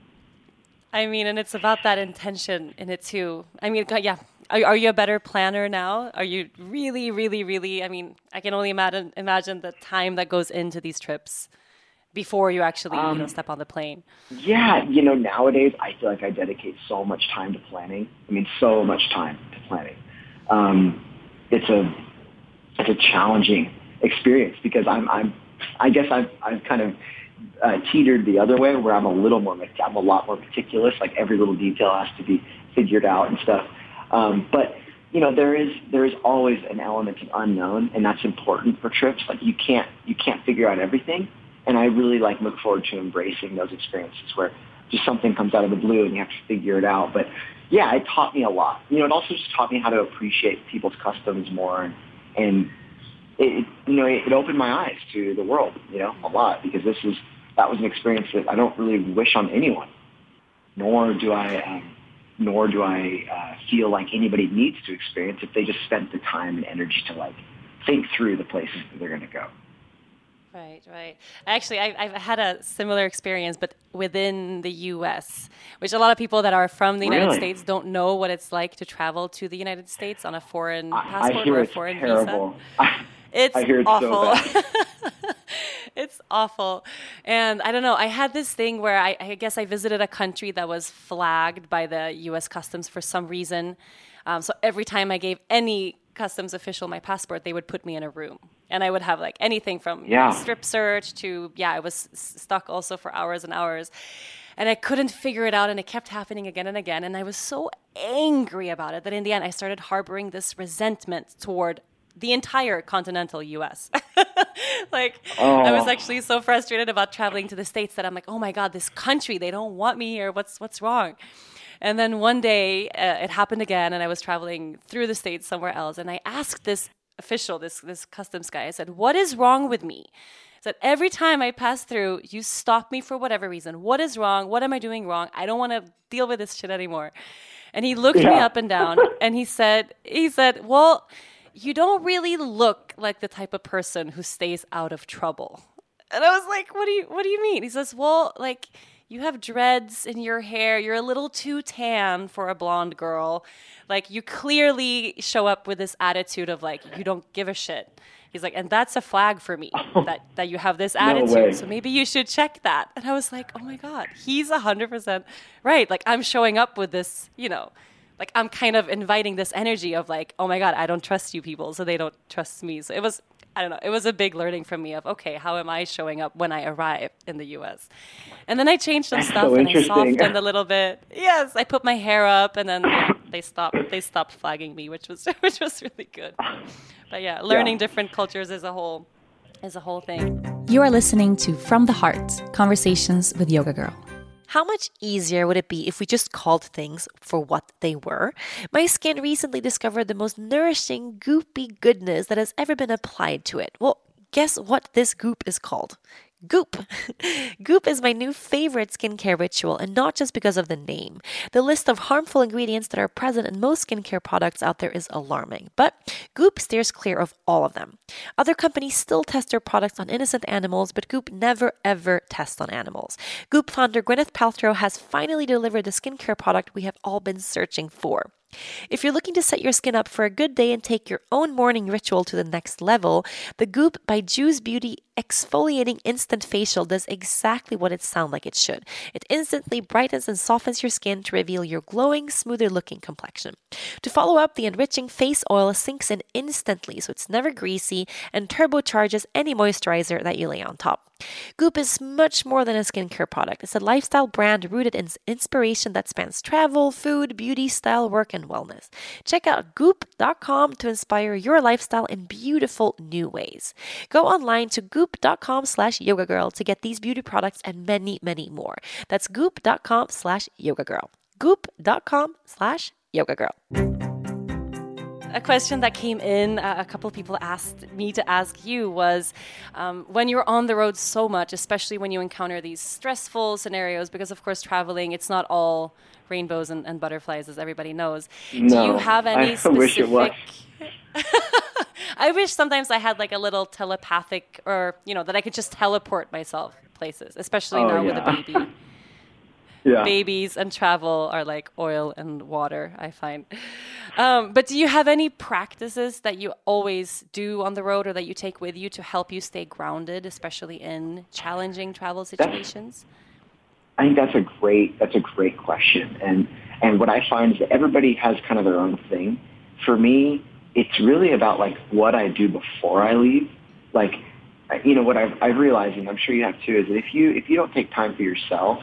Speaker 3: I mean, and it's about that intention in it too. I mean, yeah. Are, are you a better planner now? Are you really, really, really, I mean, I can only imagine, imagine the time that goes into these trips before you actually, um, you know, step on the plane.
Speaker 2: Yeah, you know, nowadays I feel like I dedicate so much time to planning. I mean, so much time to planning. Um, it's a it's a challenging experience because I'm I'm I guess I've I've kind of uh, teetered the other way where I'm a little more I'm a lot more meticulous. Like every little detail has to be figured out and stuff. Um, but you know, there is there is always an element of unknown, and that's important for trips. Like you can't you can't figure out everything. And I really like look forward to embracing those experiences where just something comes out of the blue and you have to figure it out. But yeah, it taught me a lot. You know, it also just taught me how to appreciate people's customs more, and, and it, you know, it, it opened my eyes to the world, you know, a lot, because this is that was an experience that I don't really wish on anyone, nor do I, um, nor do I uh, feel like anybody needs to experience if they just spent the time and energy to like think through the places that they're going to go.
Speaker 3: Right, right. Actually, I, I've had a similar experience, but within the U S, which a lot of people that are from the United
Speaker 2: Really?
Speaker 3: States don't know what it's like to travel to the United States on a foreign passport
Speaker 2: I, I hear
Speaker 3: or a
Speaker 2: it's
Speaker 3: foreign
Speaker 2: terrible.
Speaker 3: visa.
Speaker 2: I,
Speaker 3: It's
Speaker 2: I hear it's
Speaker 3: awful.
Speaker 2: so bad.
Speaker 3: It's awful. And I don't know, I had this thing where I, I guess I visited a country that was flagged by the U S Customs for some reason. Um, so every time I gave any customs official my passport, they would put me in a room. And I would have like anything from
Speaker 2: Yeah.
Speaker 3: strip search to, yeah, I was s- stuck also for hours and hours. And I couldn't figure it out, and it kept happening again and again. And I was so angry about it that in the end, I started harboring this resentment toward the entire continental U S Like,
Speaker 2: Oh.
Speaker 3: I was actually so frustrated about traveling to the States that I'm like, oh my God, this country, they don't want me here. What's what's wrong? And then one day uh, it happened again, and I was traveling through the States somewhere else, and I asked this official, this this customs guy, I said, what is wrong with me? I said, every time I pass through, you stop me for whatever reason. What is wrong? What am I doing wrong? I don't want to deal with this shit anymore. And he looked me
Speaker 2: Yeah.
Speaker 3: up and down, and he said, he said, well, you don't really look like the type of person who stays out of trouble. And I was like, what do you what do you mean? He says, well, like, you have dreads in your hair. You're a little too tan for a blonde girl. Like, you clearly show up with this attitude of, like, you don't give a shit. He's like, and that's a flag for me, that, that you have this
Speaker 2: way.
Speaker 3: attitude. So maybe you should check that. And I was like, oh, my God, he's one hundred percent right. Like, I'm showing up with this, you know, like, I'm kind of inviting this energy of, like, oh, my God, I don't trust you people, so they don't trust me. So it was, I don't know, it was a big learning for me of, okay, how am I showing up when I arrive in the U S? And then I changed some
Speaker 2: That's
Speaker 3: stuff,
Speaker 2: so
Speaker 3: and I
Speaker 2: interesting.
Speaker 3: softened a little bit. Yes, I put my hair up, and then yeah, they stopped they stopped flagging me, which was which was really good. But yeah, learning
Speaker 2: Yeah.
Speaker 3: different cultures is a whole is a whole thing.
Speaker 4: You are listening to From the Heart, Conversations with Yoga Girl.
Speaker 3: How much easier would it be if we just called things for what they were? My skin recently discovered the most nourishing, goopy goodness that has ever been applied to it. Well, guess what this goop is called? Goop. Goop is my new favorite skincare ritual, and not just because of the name. The list of harmful ingredients that are present in most skincare products out there is alarming, but Goop steers clear of all of them. Other companies still test their products on innocent animals, but Goop never ever tests on animals. Goop founder Gwyneth Paltrow has finally delivered the skincare product we have all been searching for. If you're looking to set your skin up for a good day and take your own morning ritual to the next level, the Goop by Juice Beauty exfoliating instant facial does exactly what it sounds like it should. It instantly brightens and softens your skin to reveal your glowing, smoother looking complexion. To follow up, the enriching face oil sinks in instantly, so it's never greasy and turbocharges any moisturizer that you lay on top. Goop is much more than a skincare product. It's a lifestyle brand rooted in inspiration that spans travel, food, beauty, style, work, and wellness. Check out goop dot com to inspire your lifestyle in beautiful new ways. Go online to goop dot com slash yoga girl to get these beauty products and many, many more. That's goop dot com slash yoga girl. goop dot com slash yoga girl.
Speaker 1: A question that came in, uh, a couple of people asked me to ask you was, um, when you're on the road so much, especially when you encounter these stressful scenarios, because of course traveling, it's not all rainbows and, and butterflies, as everybody knows.
Speaker 2: No,
Speaker 1: Do you have any
Speaker 2: I
Speaker 1: specific...
Speaker 2: wish it was.
Speaker 1: I wish sometimes I had like a little telepathic, or, you know, that I could just teleport myself places, especially
Speaker 2: oh,
Speaker 1: now
Speaker 2: yeah.
Speaker 1: with a baby.
Speaker 2: Yeah.
Speaker 1: Babies and travel are like oil and water, I find. Um, but do you have any practices that you always do on the road or that you take with you to help you stay grounded, especially in challenging travel situations?
Speaker 2: That's, I think that's a great that's a great question. And and what I find is that everybody has kind of their own thing. For me, it's really about like what I do before I leave. Like, you know, what I've, I've realized, and I'm sure you have too, is that if you if you don't take time for yourself,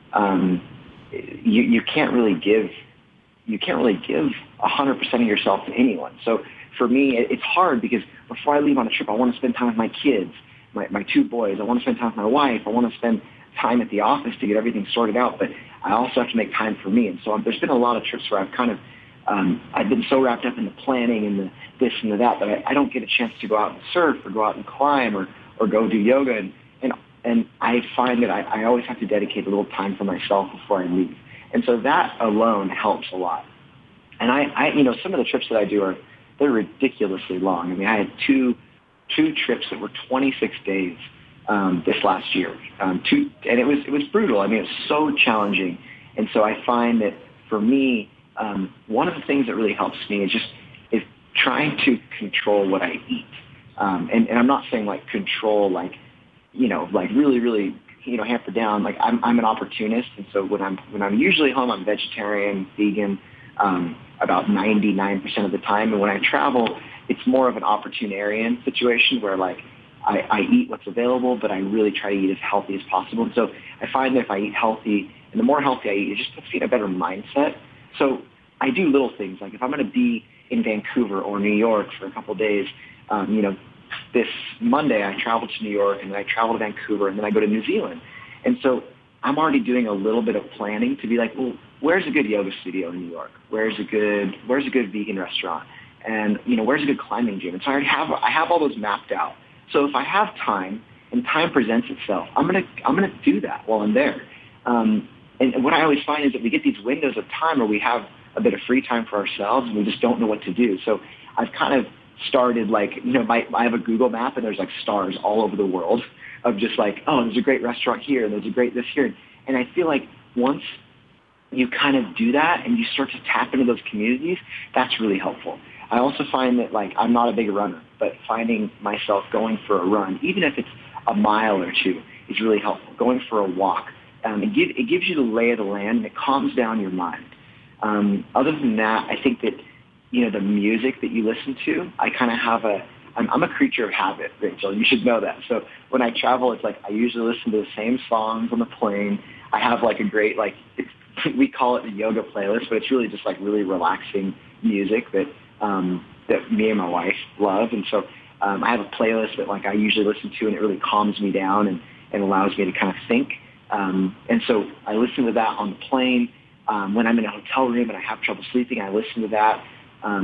Speaker 2: Um, you, you can't really give, you can't really give a hundred percent of yourself to anyone. So for me, it, it's hard because before I leave on a trip, I want to spend time with my kids, my, my two boys. I want to spend time with my wife. I want to spend time at the office to get everything sorted out. But I also have to make time for me. And so um, there's been a lot of trips where I've kind of, um, I've been so wrapped up in the planning and the this and the that that I, I don't get a chance to go out and surf or go out and climb or, or go do yoga. And, and And I find that I, I always have to dedicate a little time for myself before I leave. And so that alone helps a lot. And I, I, you know, some of the trips that I do are, they're ridiculously long. I mean, I had two, two trips that were twenty-six days um, this last year. Um, two, and it was, it was brutal. I mean, it was so challenging. And so I find that for me, um, one of the things that really helps me is just, is trying to control what I eat. Um, and, and I'm not saying like control, like, you know, like really, really, you know, hamper down. Like I'm, I'm an opportunist. And so when I'm, when I'm usually home, I'm vegetarian, vegan, um, about ninety-nine percent of the time. And when I travel, it's more of an opportunarian situation where like I, I eat what's available, but I really try to eat as healthy as possible. And so I find that if I eat healthy and the more healthy I eat, it just puts me in a better mindset. So I do little things. Like if I'm going to be in Vancouver or New York for a couple of days, um, you know, this Monday, I traveled to New York, and then I traveled to Vancouver, and then I go to New Zealand. And so I'm already doing a little bit of planning to be like, well, where's a good yoga studio in New York? Where's a good Where's a good vegan restaurant? And, you know, where's a good climbing gym? And so I already have I have all those mapped out. So if I have time and time presents itself, I'm gonna I'm gonna do that while I'm there. Um, and what I always find is that we get these windows of time where we have a bit of free time for ourselves, and we just don't know what to do. So I've kind of started like, you know, my, I have a Google map and there's like stars all over the world of just like, oh, there's a great restaurant here and there's a great this here. And I feel like once you kind of do that and you start to tap into those communities, that's really helpful. I also find that like I'm not a big runner, but finding myself going for a run, even if it's a mile or two, is really helpful. Going for a walk, um, it, give, it gives you the lay of the land and it calms down your mind. Um, other than that, I think that you know, the music that you listen to, I kind of have a, I'm, I'm a creature of habit, Rachel. You should know that. So when I travel, it's like I usually listen to the same songs on the plane. I have like a great, like, it's, we call it the yoga playlist, but it's really just like really relaxing music that, um, that me and my wife love. And so um, I have a playlist that like I usually listen to and it really calms me down and, and allows me to kind of think. Um, and so I listen to that on the plane. Um, when I'm in a hotel room and I have trouble sleeping, I listen to that. Um,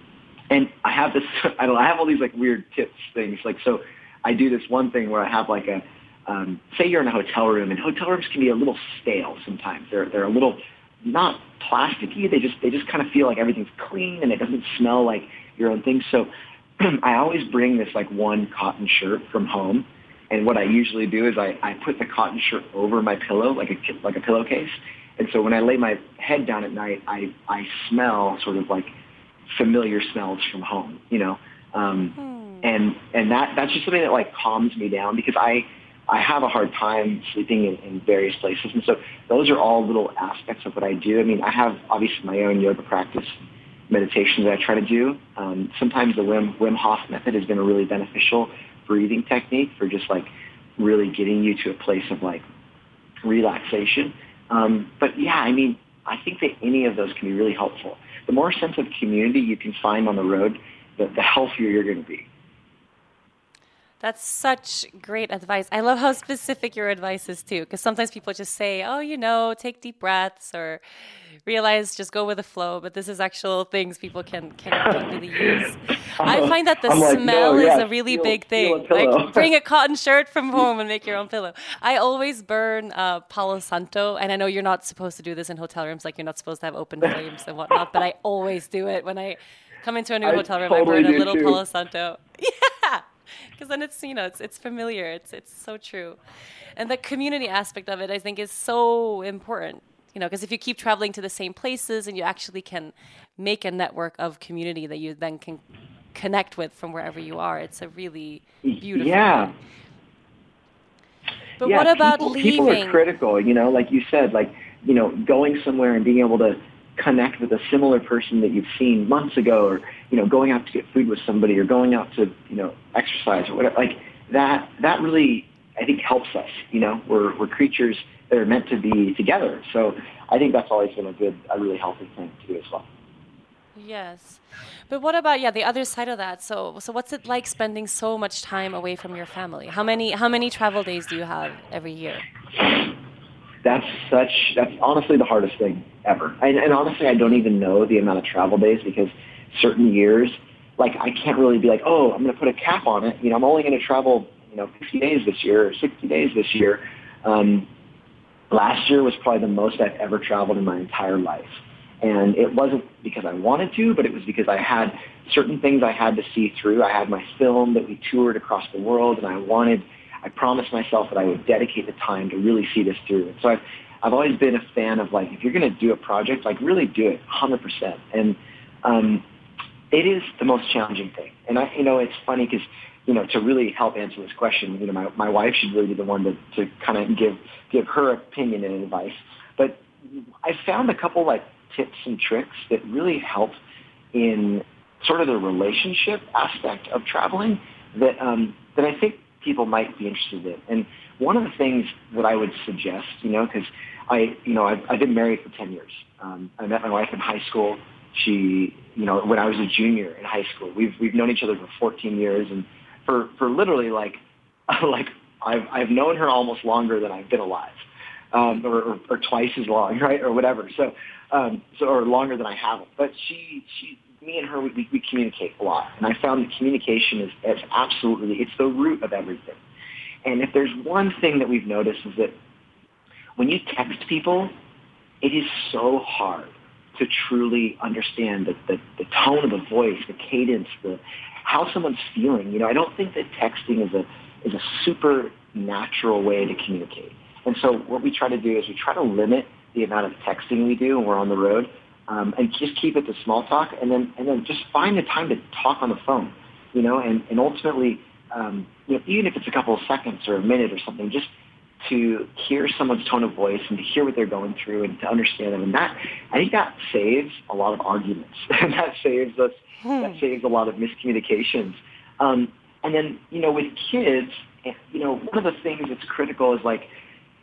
Speaker 2: and I have this, I don't know, I have all these like weird tips things. Like, so I do this one thing where I have like a, um, say you're in a hotel room and hotel rooms can be a little stale sometimes. They're, they're a little not plasticky. They just, they just kind of feel like everything's clean and it doesn't smell like your own thing. So I always bring this like one cotton shirt from home. And what I usually do is I, I put the cotton shirt over my pillow, like a, like a pillowcase. And so when I lay my head down at night, I, I smell sort of like familiar smells from home, you know. Um, hmm. And and that that's just something that like calms me down because I I have a hard time sleeping in, in various places. And so those are all little aspects of what I do. I mean, I have obviously my own yoga practice, meditation that I try to do. Um, sometimes the Wim, Wim Hof method has been a really beneficial breathing technique for just like really getting you to a place of like relaxation. Um, but yeah, I mean, I think that any of those can be really helpful. The more sense of community you can find on the road, the, the healthier you're going to be.
Speaker 3: That's such great advice. I love how specific your advice is too, because sometimes people just say, oh, you know, take deep breaths or realize just go with the flow. But this is actual things people can, can, can really use. I find that the
Speaker 2: I'm like,
Speaker 3: smell
Speaker 2: no, yeah,
Speaker 3: is a really
Speaker 2: steal,
Speaker 3: big
Speaker 2: steal
Speaker 3: thing.
Speaker 2: a pillow.
Speaker 3: Like bring a cotton shirt from home and make your own pillow. I always burn uh, Palo Santo. And I know you're not supposed to do this in hotel rooms, like you're not supposed to have open flames and whatnot. But I always do it when I come into a new
Speaker 2: I
Speaker 3: hotel room.
Speaker 2: totally
Speaker 3: I burn a
Speaker 2: do
Speaker 3: little
Speaker 2: too.
Speaker 3: Palo Santo. Yeah. Because then it's, you know, it's it's familiar. It's it's so true. And the community aspect of it, I think, is so important. You know, because if you keep traveling to the same places and you actually can make a network of community that you then can connect with from wherever you are, it's a really beautiful
Speaker 2: yeah.
Speaker 3: thing. But
Speaker 2: yeah,
Speaker 3: what about
Speaker 2: people,
Speaker 3: leaving?
Speaker 2: People are critical, you know, like you said, like, you know, going somewhere and being able to connect with a similar person that you've seen months ago, or, you know, going out to get food with somebody, or going out to, you know, exercise or whatever, like that, that really, I think, helps us. You know, we're, we're creatures that are meant to be together. So I think that's always been a good, a really healthy thing to do as well.
Speaker 3: Yes. But what about, yeah, the other side of that? So, so what's it like spending so much time away from your family? How many, how many travel days do you have every year?
Speaker 2: That's such, that's honestly the hardest thing ever. And, and honestly, I don't even know the amount of travel days because certain years, like I can't really be like, oh, I'm going to put a cap on it. You know, I'm only going to travel, you know, fifty days this year or sixty days this year. Um, last year was probably the most I've ever traveled in my entire life. And it wasn't because I wanted to, but it was because I had certain things I had to see through. I had my film that we toured across the world, and I wanted, I promised myself that I would dedicate the time to really see this through. And so I've, I've always been a fan of, like, if you're going to do a project, like, really do it one hundred percent. And um, it is the most challenging thing. And, I, you know, it's funny because, you know, to really help answer this question, you know, my, my wife should really be the one to, to kind of give, give her opinion and advice. But I found a couple, like, tips and tricks that really help in sort of the relationship aspect of traveling that um, that I think people might be interested in. And one of the things that I would suggest, you know, because I, you know, I've, I've been married for ten years. Um, I met my wife in high school. She, you know, when I was a junior in high school, we've we've known each other for fourteen years, and for for literally like like I've I've known her almost longer than I've been alive. Um, or, or, or twice as long, right, or whatever. So, um, so or longer than I haven't. But she, she, me and her, we, we communicate a lot, and I found that communication is, is absolutely, it's the root of everything. And if there's one thing that we've noticed is that when you text people, it is so hard to truly understand the, the, the tone of the voice, the cadence, the how someone's feeling. You know, I don't think that texting is a is a super natural way to communicate. And so what we try to do is we try to limit the amount of texting we do when we're on the road, um, and just keep it to small talk, and then and then just find the time to talk on the phone, you know, and, and ultimately, um, you know, even if it's a couple of seconds or a minute or something, just to hear someone's tone of voice and to hear what they're going through and to understand them. And that, I think that saves a lot of arguments. And that saves us, hmm. that saves a lot of miscommunications. Um, and then, you know, with kids, you know, one of the things that's critical is like,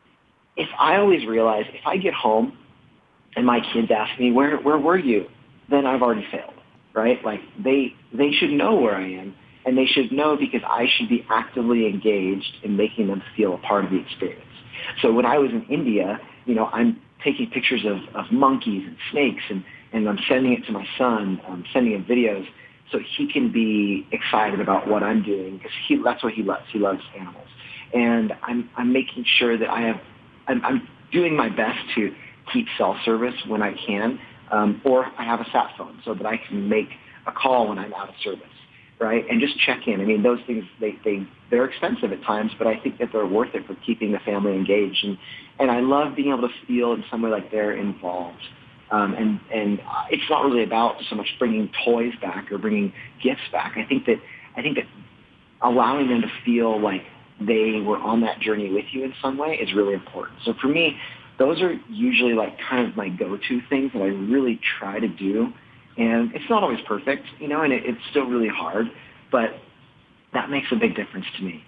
Speaker 2: if I always realize if I get home and my kids ask me, where where were you? Then I've already failed, right? Like they they should know where I am, and they should know because I should be actively engaged in making them feel a part of the experience. So when I was in India, you know, I'm taking pictures of, of monkeys and snakes, and, and I'm sending it to my son, I'm sending him videos so he can be excited about what I'm doing because he that's what he loves. He loves animals. And I'm I'm making sure that I have I'm, I'm doing my best to keep cell service when I can, um, or I have a sat phone so that I can make a call when I'm out of service, right? And just check in. I mean, those things, they, they, they're expensive at times, but I think that they're worth it for keeping the family engaged. And, and I love being able to feel in some way like they're involved. Um, and, and it's not really about so much bringing toys back or bringing gifts back. I think that, I think that allowing them to feel like they were on that journey with you in some way is really important. So for me, those are usually like kind of my go-to things that I really try to do. And it's not always perfect, you know, and it, it's still really hard, but that makes a big difference to me.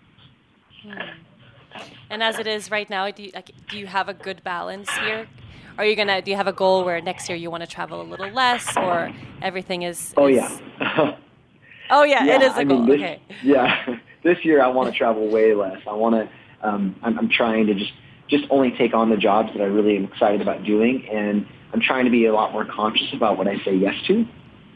Speaker 5: Hmm. And as it is right now, do you, like, do you have a good balance here? Are you gonna? Do you have a goal where next year you want to travel a little less, or everything is?
Speaker 2: Oh
Speaker 5: is...
Speaker 2: yeah.
Speaker 5: oh yeah,
Speaker 2: yeah,
Speaker 5: it is a
Speaker 2: I
Speaker 5: goal.
Speaker 2: Mean, this,
Speaker 5: okay.
Speaker 2: Yeah, this year I want to travel way less. I want to. Um, I'm, I'm trying to just just only take on the jobs that I really am excited about doing, and I'm trying to be a lot more conscious about what I say yes to.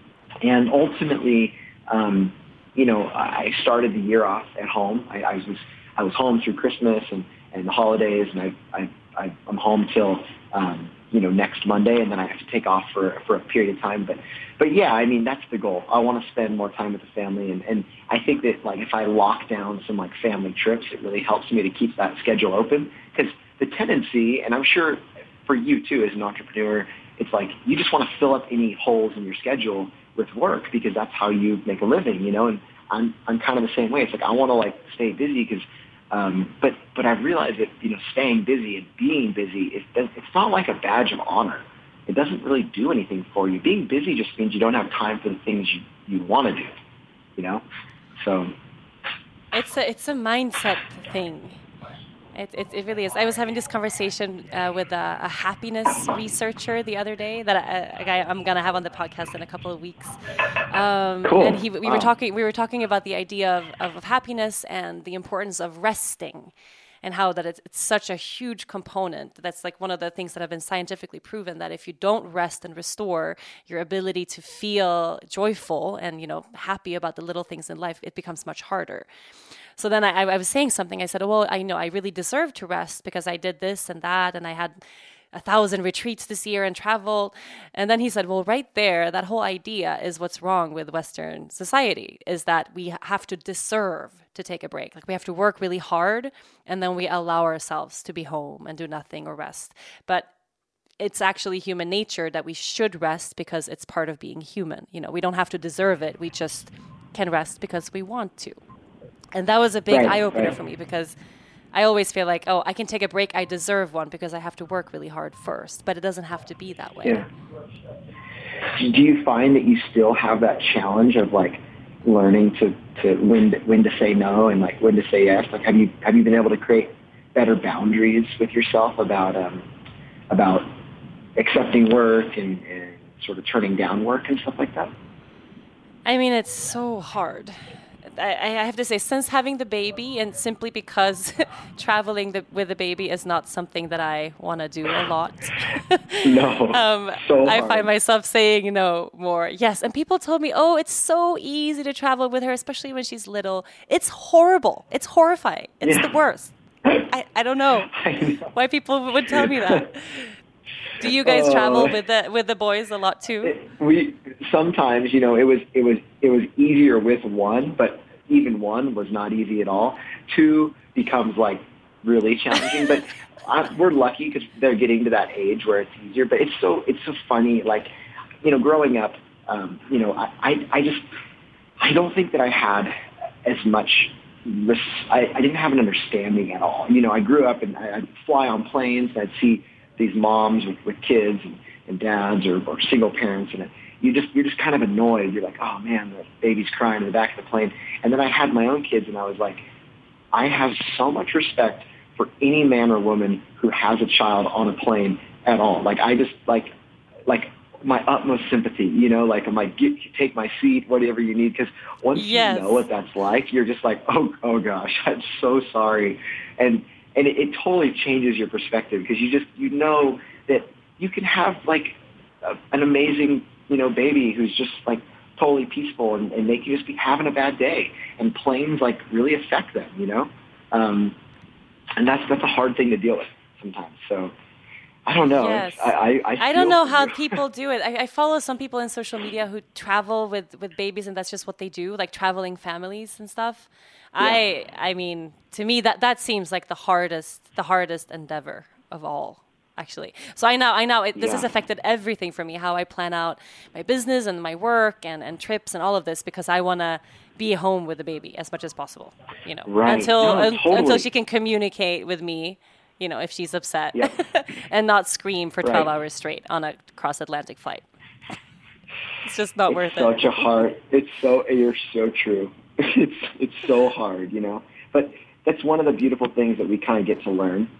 Speaker 2: And ultimately, um, you know, I started the year off at home. I, I was I was home through Christmas and, and the holidays, and I, I, I I'm home till um, you know next Monday, and then I have to take off for for a period of time. But but yeah, I mean that's the goal. I want to spend more time with the family, and, and I think that like if I lock down some like family trips, it really helps me to keep that schedule open, because the tendency, and I'm sure for you too as an entrepreneur, it's like you just want to fill up any holes in your schedule with work because that's how you make a living, you know. And I'm I'm kind of the same way. It's like I want to like stay busy because, um, but but I've realized that you know staying busy and being busy it does, it's not like a badge of honor. It doesn't really do anything for you. Being busy just means you don't have time for the things you, you want to do, you know. So
Speaker 5: it's a it's a mindset thing. It, it, it really is. I was having this conversation uh, with a, a happiness researcher the other day that I, a guy I'm going to have on the podcast in a couple of weeks. Um,
Speaker 2: cool.
Speaker 5: And he, we
Speaker 2: wow.
Speaker 5: were talking. We were talking about the idea of, of, of happiness and the importance of resting, and how that it's, it's such a huge component. That's like one of the things that have been scientifically proven that if you don't rest and restore your ability to feel joyful and you know happy about the little things in life, it becomes much harder. So then I, I was saying something. I said, oh, well, I know I really deserve to rest because I did this and that, and I had a thousand retreats this year and traveled. And then he said, well, right there, that whole idea is what's wrong with Western society, is that we have to deserve to take a break. Like we have to work really hard, and then we allow ourselves to be home and do nothing or rest. But it's actually human nature that we should rest because it's part of being human. You know, we don't have to deserve it. We just can rest because we want to. And that was a big
Speaker 2: right,
Speaker 5: eye-opener
Speaker 2: right.
Speaker 5: for me because I always feel like, oh, I can take a break. I deserve one because I have to work really hard first. But it doesn't have to be that way.
Speaker 2: Yeah. Do you find that you still have that challenge of like learning to, to when to, when to say no and like when to say yes? Like have you have you been able to create better boundaries with yourself about um, about accepting work and, and sort of turning down work and stuff like that?
Speaker 5: I mean, it's so hard. I, I have to say, since having the baby, and simply because traveling the, with the baby is not something that I want to do a lot.
Speaker 2: No,
Speaker 5: um,
Speaker 2: so
Speaker 5: I
Speaker 2: hard.
Speaker 5: find myself saying no more. Yes, and people told me, oh, it's so easy to travel with her, especially when she's little. It's horrible. It's horrifying. It's
Speaker 2: yeah.
Speaker 5: the worst. I, I don't know,
Speaker 2: I know
Speaker 5: why people would tell me that. Do you guys uh, travel with the with the boys a lot too?
Speaker 2: It, we sometimes, you know, it was it was it was easier with one, but even one was not easy at all. Two becomes like really challenging, but I, we're lucky because they're getting to that age where it's easier. But it's so it's so funny, like you know, growing up, um, you know, I, I I just I don't think that I had as much. I, I didn't have an understanding at all. You know, I grew up and I, I'd fly on planes and I'd see these moms with, with kids and, and dads or, or single parents, and you just you're just kind of annoyed. You're like, oh man, the baby's crying in the back of the plane. And then I had my own kids, and I was like, I have so much respect for any man or woman who has a child on a plane at all. Like I just like like my utmost sympathy. You know, like I'm like, get, take my seat, whatever you need, because once
Speaker 5: yes.
Speaker 2: you know what that's like, you're just like, oh oh gosh, I'm so sorry, and. And it, it totally changes your perspective because you just, you know that you can have like a, an amazing, you know, baby who's just like totally peaceful and, and they can just be having a bad day. And planes like really affect them, you know? Um, and that's, that's a hard thing to deal with sometimes. So I don't know.
Speaker 5: Yes.
Speaker 2: I, I, I,
Speaker 5: I don't know how people do it. I, I follow some people in social media who travel with, with babies and that's just what they do, like traveling families and stuff. Yeah. I I mean, to me that, that seems like the hardest the hardest endeavor of all, actually. So I know I know it, this yeah. has affected everything for me, how I plan out my business and my work and, and trips and all of this, because I want to be home with the baby as much as possible, you know,
Speaker 2: right.
Speaker 5: until
Speaker 2: no,
Speaker 5: un,
Speaker 2: totally.
Speaker 5: until she can communicate with me, you know, if she's upset,
Speaker 2: yep.
Speaker 5: and not scream for twelve
Speaker 2: right.
Speaker 5: hours straight on a cross-Atlantic flight. It's just not
Speaker 2: it's
Speaker 5: worth
Speaker 2: such
Speaker 5: it.
Speaker 2: Such a hard. It's so. You're so true. It's it's so hard, you know. But that's one of the beautiful things that we kind of get to learn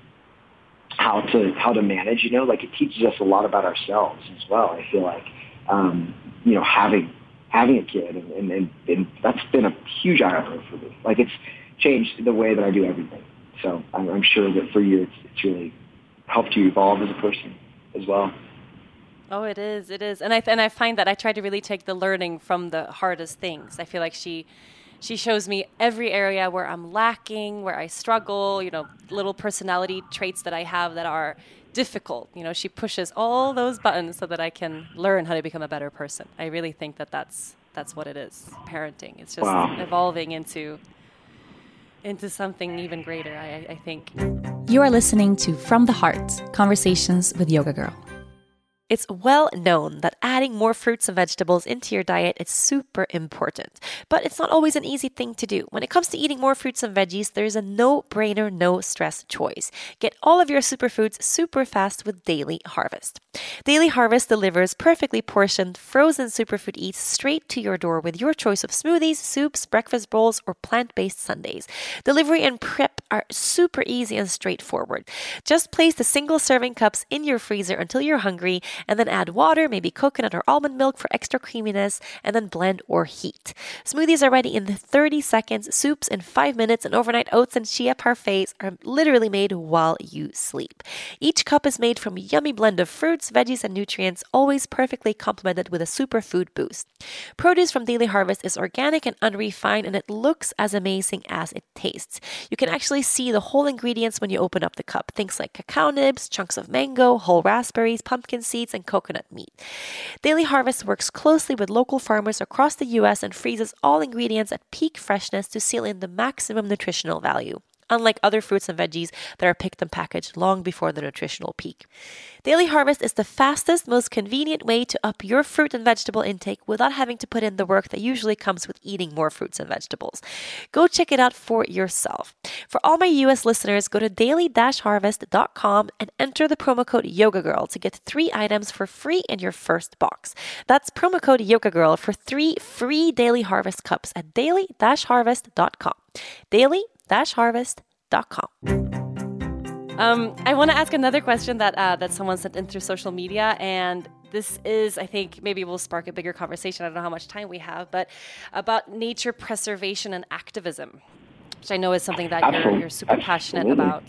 Speaker 2: how to how to manage. You know, like it teaches us a lot about ourselves as well. I feel like, um, you know, having having a kid, and, and, and, and that's been a huge eye opener for me. Like it's changed the way that I do everything. So I'm, I'm sure that for you, it's, it's really helped you evolve as a person as well.
Speaker 5: Oh, it is. It is. And I, and I find that I try to really take the learning from the hardest things. I feel like she, she shows me every area where I'm lacking, where I struggle, you know, little personality traits that I have that are difficult. You know, she pushes all those buttons so that I can learn how to become a better person. I really think that that's, that's what it is. Parenting. It's just
Speaker 2: wow.
Speaker 5: evolving into, into something even greater, I, I think.
Speaker 4: You are listening to From the Heart, Conversations with Yoga Girl.
Speaker 3: It's well known that adding more fruits and vegetables into your diet is super important, but it's not always an easy thing to do. When it comes to eating more fruits and veggies, there's a no-brainer, no-stress choice. Get all of your superfoods super fast with Daily Harvest. Daily Harvest delivers perfectly portioned frozen superfood eats straight to your door with your choice of smoothies, soups, breakfast bowls, or plant-based sundaes. Delivery and prep are super easy and straightforward. Just place the single serving cups in your freezer until you're hungry, and then add water, maybe coconut or almond milk for extra creaminess, and then blend or heat. Smoothies are ready in thirty seconds, soups in five minutes, and overnight oats and chia parfaits are literally made while you sleep. Each cup is made from a yummy blend of fruits, veggies, and nutrients, always perfectly complemented with a superfood boost. Produce from Daily Harvest is organic and unrefined, and it looks as amazing as it tastes. You can actually see the whole ingredients when you open up the cup. Things like cacao nibs, chunks of mango, whole raspberries, pumpkin seeds, and coconut meat. Daily Harvest works closely with local farmers across the U S and freezes all ingredients at peak freshness to seal in the maximum nutritional value, unlike other fruits and veggies that are picked and packaged long before the nutritional peak. Daily Harvest is the fastest, most convenient way to up your fruit and vegetable intake without having to put in the work that usually comes with eating more fruits and vegetables. Go check it out for yourself. For all my U S listeners, go to daily dash harvest dot com and enter the promo code YogaGirl to get three items for free in your first box. That's promo code YogaGirl for three free Daily Harvest cups at daily dash harvest dot com. daily dash harvest dot com.
Speaker 5: Um, I want to ask another question that uh, that someone sent in through social media, and this is, I think, maybe will spark a bigger conversation. I don't know how much time we have, but about nature preservation and activism, which I know is something that you're, you're super passionate
Speaker 2: Absolutely.
Speaker 5: about.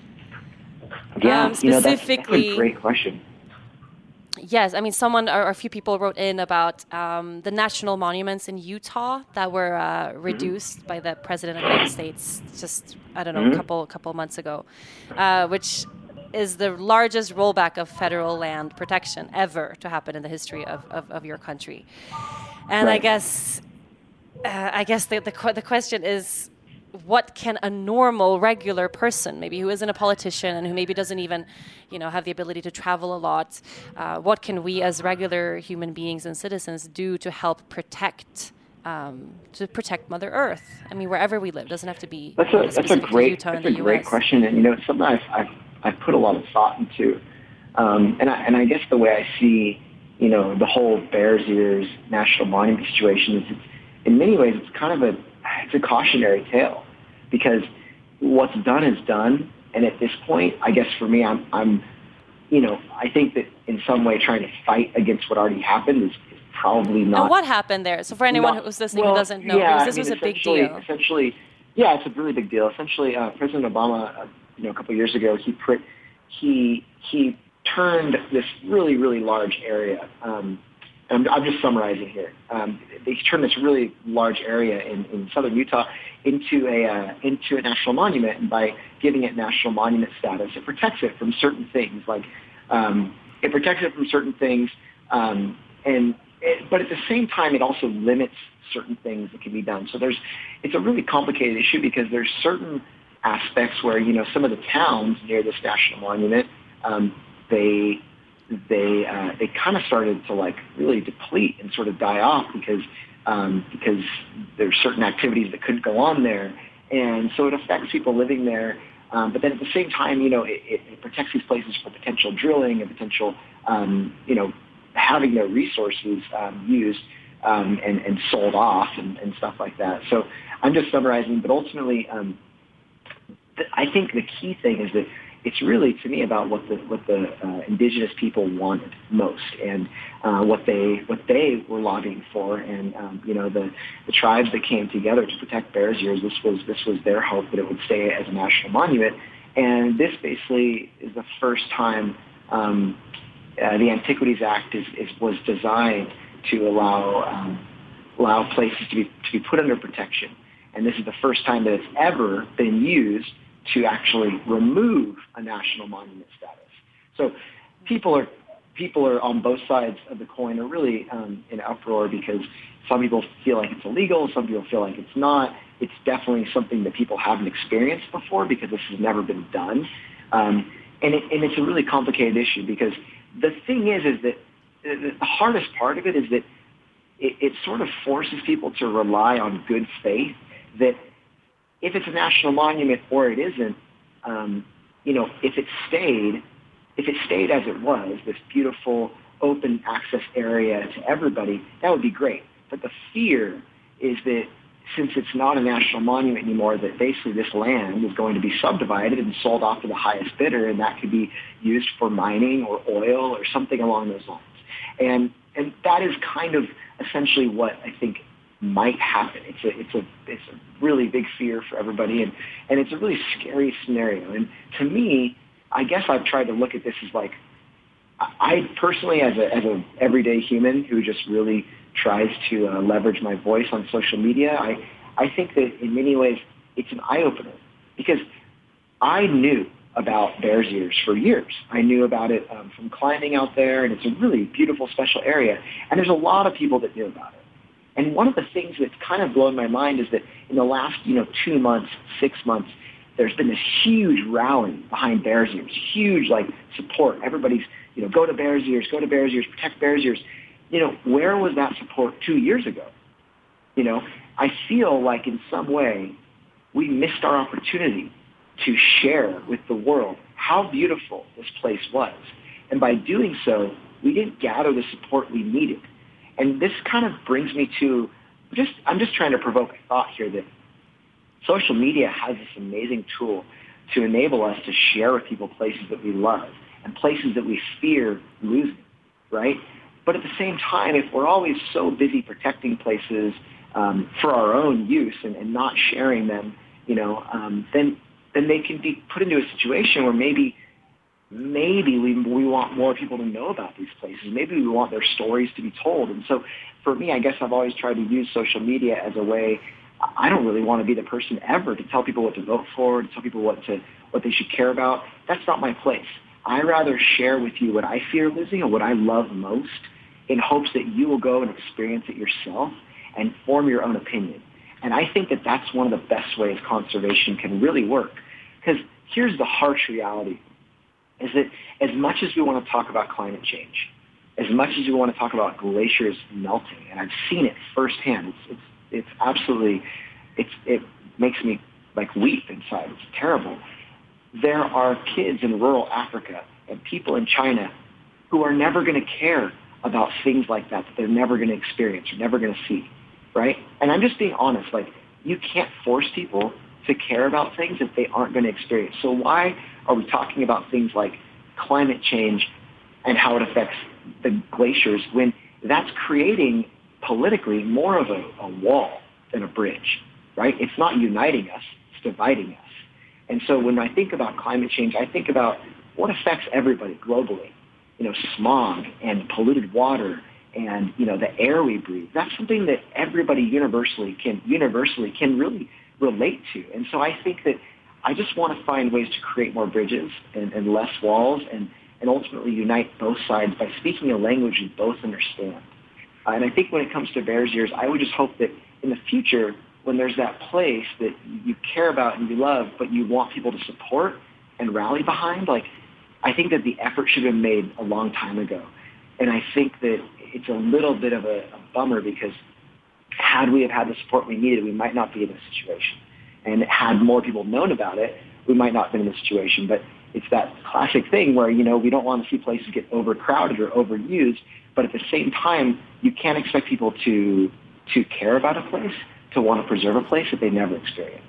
Speaker 2: Yeah,
Speaker 5: um,
Speaker 2: you know, that's,
Speaker 5: specifically,
Speaker 2: that's a great question.
Speaker 5: Yes, I mean, someone or a few people wrote in about um, the national monuments in Utah that were uh, reduced mm-hmm. by the president of the United States just, I don't know, mm-hmm. a couple couple months ago, uh, which is the largest rollback of federal land protection ever to happen in the history of, of, of your country. And right. I guess, uh, I guess the, the the question is, what can a normal, regular person, maybe who isn't a politician and who maybe doesn't even, you know, have the ability to travel a lot, uh, what can we as regular human beings and citizens do to help protect, um, to protect Mother Earth? I mean, wherever we live, it doesn't have to be.
Speaker 2: That's a that's a great that's a great question, and you know, it's something I've I've, I've put a lot of thought into, um, and I and I guess the way I see, you know, the whole Bears Ears National Monument situation is, it's, in many ways, it's kind of a it's a cautionary tale, because what's done is done. And at this point, I guess for me, I'm, I'm, you know, I think that in some way trying to fight against what already happened is, is probably not.
Speaker 5: And what happened there? So for anyone
Speaker 2: not,
Speaker 5: who's listening
Speaker 2: well,
Speaker 5: who doesn't know,
Speaker 2: yeah,
Speaker 5: because this
Speaker 2: I mean,
Speaker 5: was a big
Speaker 2: essentially,
Speaker 5: deal.
Speaker 2: Essentially, yeah, it's a really big deal. Essentially, uh, President Obama, uh, you know, a couple of years ago, he put, he he turned this really, really large area. Um, I'm, I'm just summarizing here. Um, they turned this really large area in, in southern Utah into a uh, into a national monument, and by giving it national monument status, it protects it from certain things. Like um, it protects it from certain things, um, and it, but at the same time, it also limits certain things that can be done. So there's it's a really complicated issue, because there's certain aspects where, you know, some of the towns near this national monument, um, they they uh, they kind of started to like really deplete and sort of die off, because um, because there's certain activities that couldn't go on there. And so it affects people living there. Um, but then at the same time, you know, it, it, it protects these places for potential drilling and potential, um, you know, having their resources um, used um, and, and sold off and, and stuff like that. So I'm just summarizing, but ultimately, um, th- I think the key thing is that it's really, to me, about what the what the uh, indigenous people wanted most, and uh, what they what they were lobbying for, and um, you know the, the tribes that came together to protect Bears Ears. This was this was their hope that it would stay as a national monument, and this basically is the first time um, uh, the Antiquities Act is, is was designed to allow um, allow places to be to be put under protection, and this is the first time that it's ever been used to actually remove a national monument status. So people are people are on both sides of the coin are really um, in uproar because some people feel like it's illegal, some people feel like it's not. It's definitely something that people haven't experienced before because this has never been done. Um, and, it, and it's a really complicated issue because the thing is, is that the, the hardest part of it is that it, it sort of forces people to rely on good faith that if it's a national monument or it isn't, um, you know, if it stayed, if it stayed as it was, this beautiful open access area to everybody, that would be great. But the fear is that since it's not a national monument anymore, that basically this land is going to be subdivided and sold off to the highest bidder, and that could be used for mining or oil or something along those lines. And and that is kind of essentially what I think might happen. It's a it's a it's a really big fear for everybody, and and it's a really scary scenario. And to me, I guess I've tried to look at this as like, I personally, as a as a everyday human who just really tries to uh, leverage my voice on social media, I I think that in many ways it's an eye opener because I knew about Bears Ears for years. I knew about it um, from climbing out there, and it's a really beautiful, special area. And there's a lot of people that knew about it. And one of the things that's kind of blown my mind is that in the last, you know, two months, six months, there's been this huge rally behind Bears Ears, huge, like, support. Everybody's, you know, go to Bears Ears, go to Bears Ears, protect Bears Ears. You know, where was that support two years ago? You know, I feel like in some way we missed our opportunity to share with the world how beautiful this place was. And by doing so, we didn't gather the support we needed. And this kind of brings me to just, I'm just trying to provoke a thought here that social media has this amazing tool to enable us to share with people places that we love and places that we fear losing, right? But at the same time, if we're always so busy protecting places um, for our own use and, and not sharing them, you know, um, then then they can be put into a situation where maybe maybe we we want more people to know about these places. Maybe we want their stories to be told. And so for me, I guess I've always tried to use social media as a way. I don't really want to be the person ever to tell people what to vote for, to tell people what to what they should care about. That's not my place. I rather share with you what I fear losing and what I love most in hopes that you will go and experience it yourself and form your own opinion. And I think that that's one of the best ways conservation can really work. Because here's the harsh reality, is that as much as we want to talk about climate change, as much as we want to talk about glaciers melting, and I've seen it firsthand, it's it's, it's absolutely, it's, it makes me like weep inside. It's terrible. There are kids in rural Africa and people in China who are never going to care about things like that, that they're never going to experience or never going to see, right? And I'm just being honest, like, you can't force people to care about things that they aren't going to experience. So why are we talking about things like climate change and how it affects the glaciers when that's creating politically more of a, a wall than a bridge, right? It's not uniting us, it's dividing us. And so when I think about climate change, I think about what affects everybody globally. You know, smog and polluted water and, you know, the air we breathe. That's something that everybody universally can universally can really relate to. And so I think that I just want to find ways to create more bridges and, and less walls and, and ultimately unite both sides by speaking a language we both understand. Uh, and I think when it comes to Bears Ears, I would just hope that in the future, when there's that place that you care about and you love, but you want people to support and rally behind, like, I think that the effort should have been made a long time ago. And I think that it's a little bit of a, a bummer because had we have had the support we needed, we might not be in this situation. And had more people known about it, we might not have been in this situation. But it's that classic thing where, you know, we don't want to see places get overcrowded or overused, but at the same time, you can't expect people to to care about a place, to want to preserve a place that they never experience.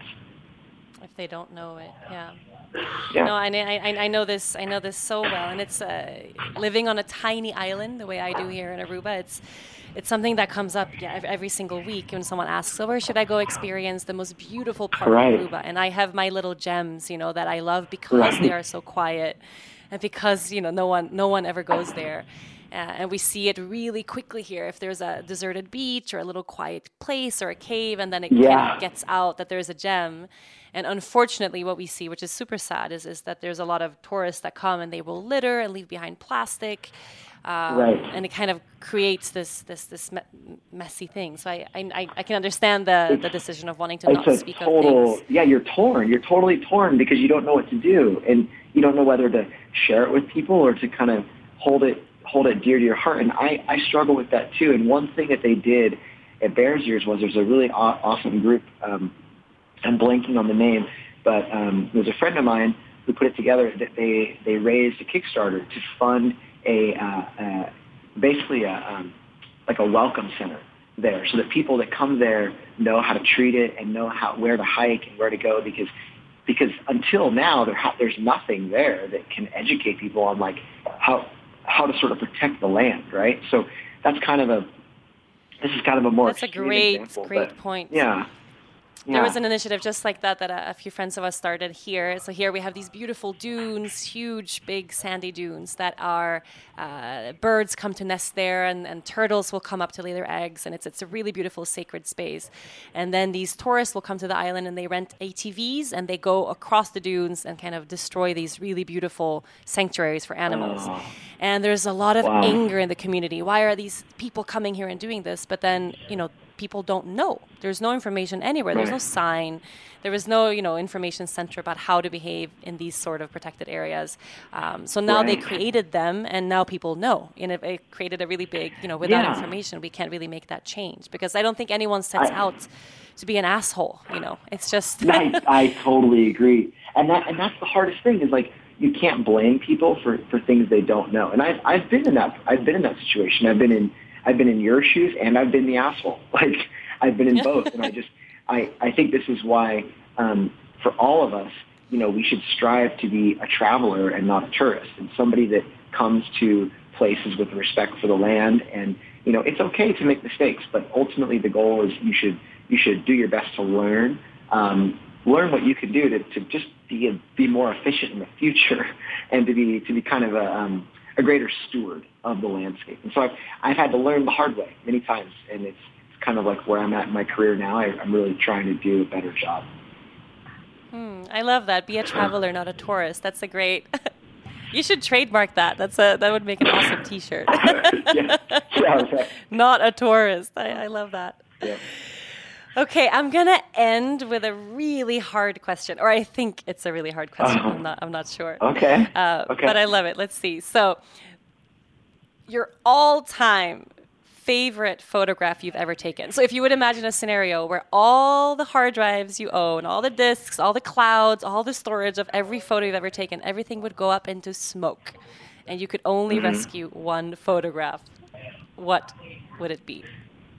Speaker 5: If they don't know it, yeah.
Speaker 2: Yeah.
Speaker 5: No, I, I, I know this. I know this so well, and it's uh, living on a tiny island the way I do here in Aruba. It's it's something that comes up yeah, every single week when someone asks, "So where should I go experience the most beautiful part
Speaker 2: right.
Speaker 5: of Aruba?" And I have my little gems, you know, that I love because
Speaker 2: right.
Speaker 5: they are so quiet, and because you know no one no one ever goes there. Uh, and we see it really quickly here. If there's a deserted beach or a little quiet place or a cave, and then it
Speaker 2: yeah.
Speaker 5: kind of gets out that there's a gem. And unfortunately, what we see, which is super sad, is, is that there's a lot of tourists that come and they will litter and leave behind plastic. Um,
Speaker 2: right.
Speaker 5: And it kind of creates this this this me- messy thing. So I I, I can understand the, the decision of wanting to not speak
Speaker 2: total,
Speaker 5: of things.
Speaker 2: Yeah, you're torn. You're totally torn because you don't know what to do. And you don't know whether to share it with people or to kind of hold it hold it dear to your heart. And I, I struggle with that too. And one thing that they did at Bears Ears was there's a really aw- awesome group. Um, I'm blanking on the name, but um, there was a friend of mine who put it together that they, they raised a Kickstarter to fund a uh, uh, basically a, um, like a welcome center there so that people that come there know how to treat it and know how where to hike and where to go because because until now there ha- there's nothing there that can educate people on like how how to sort of protect the land, right? So that's kind of a this is kind of a more
Speaker 5: that's a great
Speaker 2: example,
Speaker 5: great
Speaker 2: but,
Speaker 5: point.
Speaker 2: Yeah.
Speaker 5: There
Speaker 2: yeah.
Speaker 5: was an initiative just like that that a, a few friends of us started here. So here we have these beautiful dunes, huge, big sandy dunes that are, uh, birds come to nest there and, and turtles will come up to lay their eggs. And it's it's a really beautiful sacred space. And then these tourists will come to the island and they rent A T Vs and they go across the dunes and kind of destroy these really beautiful sanctuaries for animals.
Speaker 2: Oh.
Speaker 5: And there's a lot of
Speaker 2: Wow.
Speaker 5: anger in the community. Why are these people coming here and doing this? But then, you know, people don't know. There's no information anywhere. There's no sign. There is no, you know, information center about how to behave in these sort of protected areas. Um, so now
Speaker 2: right.
Speaker 5: they created them, and now people know. And it, it created a really big, you know, without
Speaker 2: yeah.
Speaker 5: information, we can't really make that change because I don't think anyone sets
Speaker 2: I,
Speaker 5: out to be an asshole. You know, it's just.
Speaker 2: I, I totally agree, and that and that's the hardest thing is like you can't blame people for, for things they don't know. And I've I've been in that I've been in that situation. I've been in. I've been in your shoes and I've been the asshole. Like I've been in both. And I just, I, I think this is why, um, for all of us, you know, we should strive to be a traveler and not a tourist and somebody that comes to places with respect for the land. And, you know, it's okay to make mistakes, but ultimately the goal is you should, you should do your best to learn, um, learn what you can do to, to just be, a, be more efficient in the future and to be, to be kind of a, um, a greater steward of the landscape. And so I've, I've had to learn the hard way many times, and it's, it's kind of like where I'm at in my career now. I, I'm really trying to do a better job.
Speaker 5: Hmm, I love that. Be a traveler, not a tourist. That's a great... You should trademark that. That's a That would make an awesome T-shirt.
Speaker 2: yeah. Yeah, right.
Speaker 5: Not a tourist. I, I love that.
Speaker 2: Yeah.
Speaker 5: Okay, I'm gonna end with a really hard question, or I think it's a really hard question.
Speaker 2: Uh-huh.
Speaker 5: I'm not. I'm not sure.
Speaker 2: Okay.
Speaker 5: Uh,
Speaker 2: okay.
Speaker 5: But I love it. Let's see. So, your all-time favorite photograph you've ever taken. So, if you would imagine a scenario where all the hard drives you own, all the discs, all the clouds, all the storage of every photo you've ever taken, everything would go up into smoke, and you could only
Speaker 2: mm-hmm.
Speaker 5: rescue one photograph, what would it be?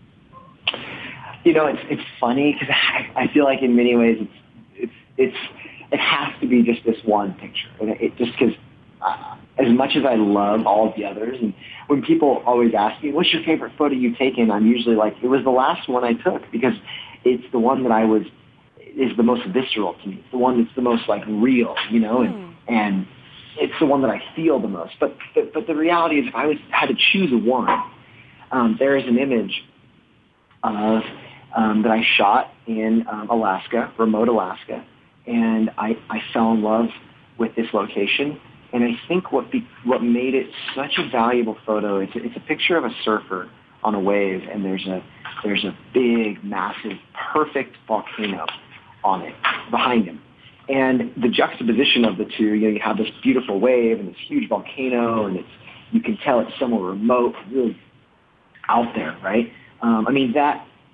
Speaker 2: You know, it's it's funny because I, I feel like in many ways it's it's it's it has to be just this one picture, and it, it just because uh, as much as I love all of the others, and when people always ask me, "What's your favorite photo you've taken?" I'm usually like, "It was the last one I took," because it's the one that I was is the most visceral to me. It's the one that's the most like real, you know, mm. and and it's the one that I feel the most. But but, but the reality is, if I was had to choose one, um, there is an image of Um, that I shot in um, Alaska, remote Alaska, and I, I fell in love with this location. And I think what be, what made it such a valuable photo, it's a, it's a picture of a surfer on a wave, and there's a there's a big, massive, perfect volcano on it behind him. And the juxtaposition of the two, you know, you have this beautiful wave and this huge volcano, and it's you can tell it's somewhere remote, really out there, right? Um, I mean that.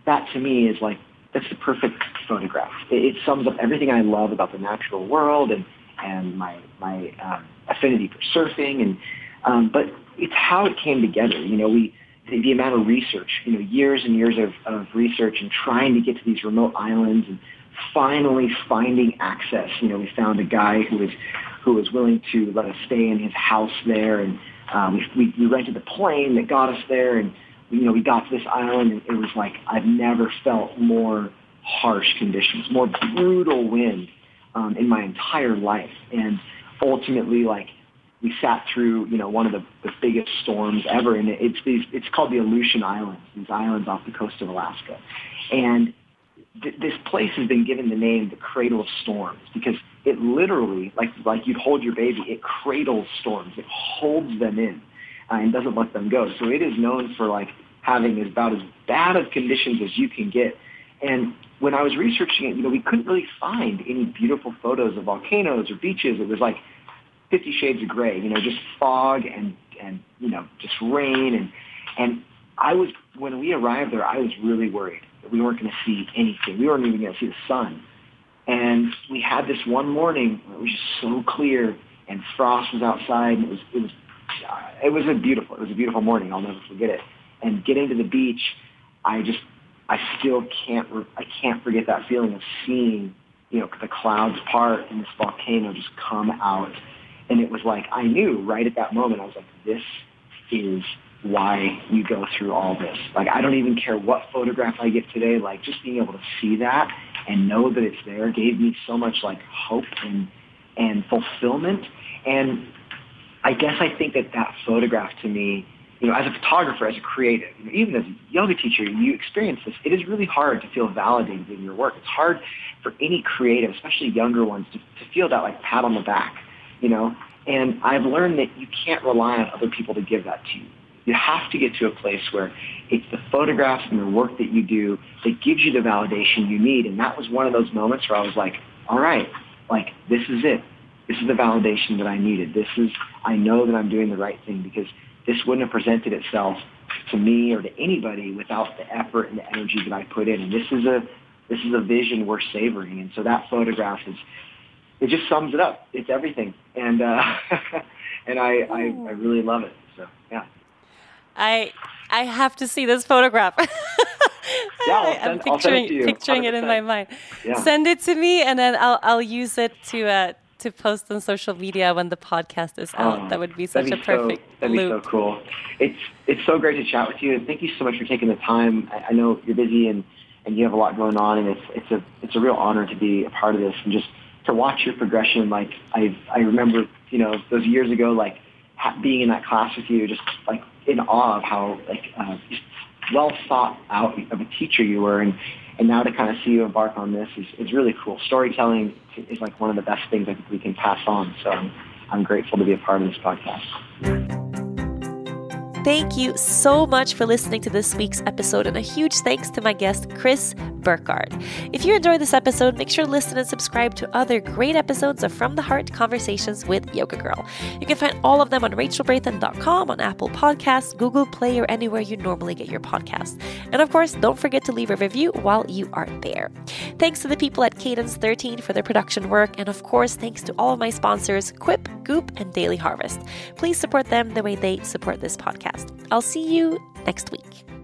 Speaker 2: that to me is like, that's the perfect photograph. It, it sums up everything I love about the natural world and, and my, my um, affinity for surfing. And um, but it's how it came together. You know, we, the, the amount of research, you know, years and years of, of research and trying to get to these remote islands and finally finding access. You know, we found a guy who was, who was willing to let us stay in his house there. And um, we, we rented the plane that got us there. And, you know, we got to this island and it was like, I've never felt more harsh conditions, more brutal wind um, in my entire life. And ultimately, like, we sat through, you know, one of the, the biggest storms ever. And it's these, it's called the Aleutian Islands, these islands off the coast of Alaska. And th- this place has been given the name the Cradle of Storms because it literally, like, like you'd hold your baby, it cradles storms. It holds them in uh, and doesn't let them go. So it is known for, like, having about as bad of conditions as you can get. And when I was researching it, you know, we couldn't really find any beautiful photos of volcanoes or beaches. It was like Fifty Shades of Gray, you know, just fog and, and you know, just rain. And, and I was, when we arrived there, I was really worried that we weren't going to see anything. We weren't even going to see the sun. And we had this one morning where it was just so clear and frost was outside. And it was, it was, uh, it was a beautiful, it was a beautiful morning. I'll never forget it. And getting to the beach, I just, I still can't, I can't forget that feeling of seeing, you know, the clouds part and this volcano just come out. And it was like, I knew right at that moment, I was like, this is why you go through all this. Like, I don't even care what photograph I get today. Like, just being able to see that and know that it's there gave me so much, like, hope and, and fulfillment. And I guess I think that that photograph to me, you know, as a photographer, as a creative, you know, even as a yoga teacher, you experience this. It is really hard to feel validated in your work. It's hard for any creative, especially younger ones, to, to feel that, like, pat on the back. You know, and I've learned that you can't rely on other people to give that to you. You have to get to a place where it's the photographs and the work that you do that gives you the validation you need. And that was one of those moments where I was like, all right, like, this is it. This is the validation that I needed. This is, I know that I'm doing the right thing because this wouldn't have presented itself to me or to anybody without the effort and the energy that I put in. And this is a, this is a vision worth savoring. And so that photograph is, it just sums it up. It's everything. And uh, and I, I, I really love it. So, yeah.
Speaker 5: I I have to see this photograph.
Speaker 2: Yeah, I'll send,
Speaker 5: I'm picturing,
Speaker 2: I'll send it to you.
Speaker 5: picturing it in my mind.
Speaker 2: Yeah.
Speaker 5: Send it to me, and then I'll I'll use it to uh, to post on social media when the podcast is out. Oh, that would be such
Speaker 2: be
Speaker 5: a perfect
Speaker 2: so, That'd
Speaker 5: loop.
Speaker 2: be so cool. It's it's so great to chat with you, and thank you so much for taking the time. I, I know you're busy and, and you have a lot going on, and it's it's a it's a real honor to be a part of this and just to watch your progression. Like, I I remember, you know, those years ago, like, ha- being in that class with you, just, like, in awe of how, like, uh, just well thought out of a teacher you were. And, and now to kind of see you embark on this is, is really cool. Storytelling is, like, one of the best things I think we can pass on. So I'm, I'm grateful to be a part of this podcast.
Speaker 3: Thank you so much for listening to this week's episode, and a huge thanks to my guest, Chris Burkard. If you enjoyed this episode, make sure to listen and subscribe to other great episodes of From the Heart Conversations with Yoga Girl. You can find all of them on rachel braithen dot com, on Apple Podcasts, Google Play, or anywhere you normally get your podcasts. And of course, don't forget to leave a review while you are there. Thanks to the people at Cadence thirteen for their production work, and of course, thanks to all of my sponsors, Quip, Goop, and Daily Harvest. Please support them the way they support this podcast. I'll see you next week.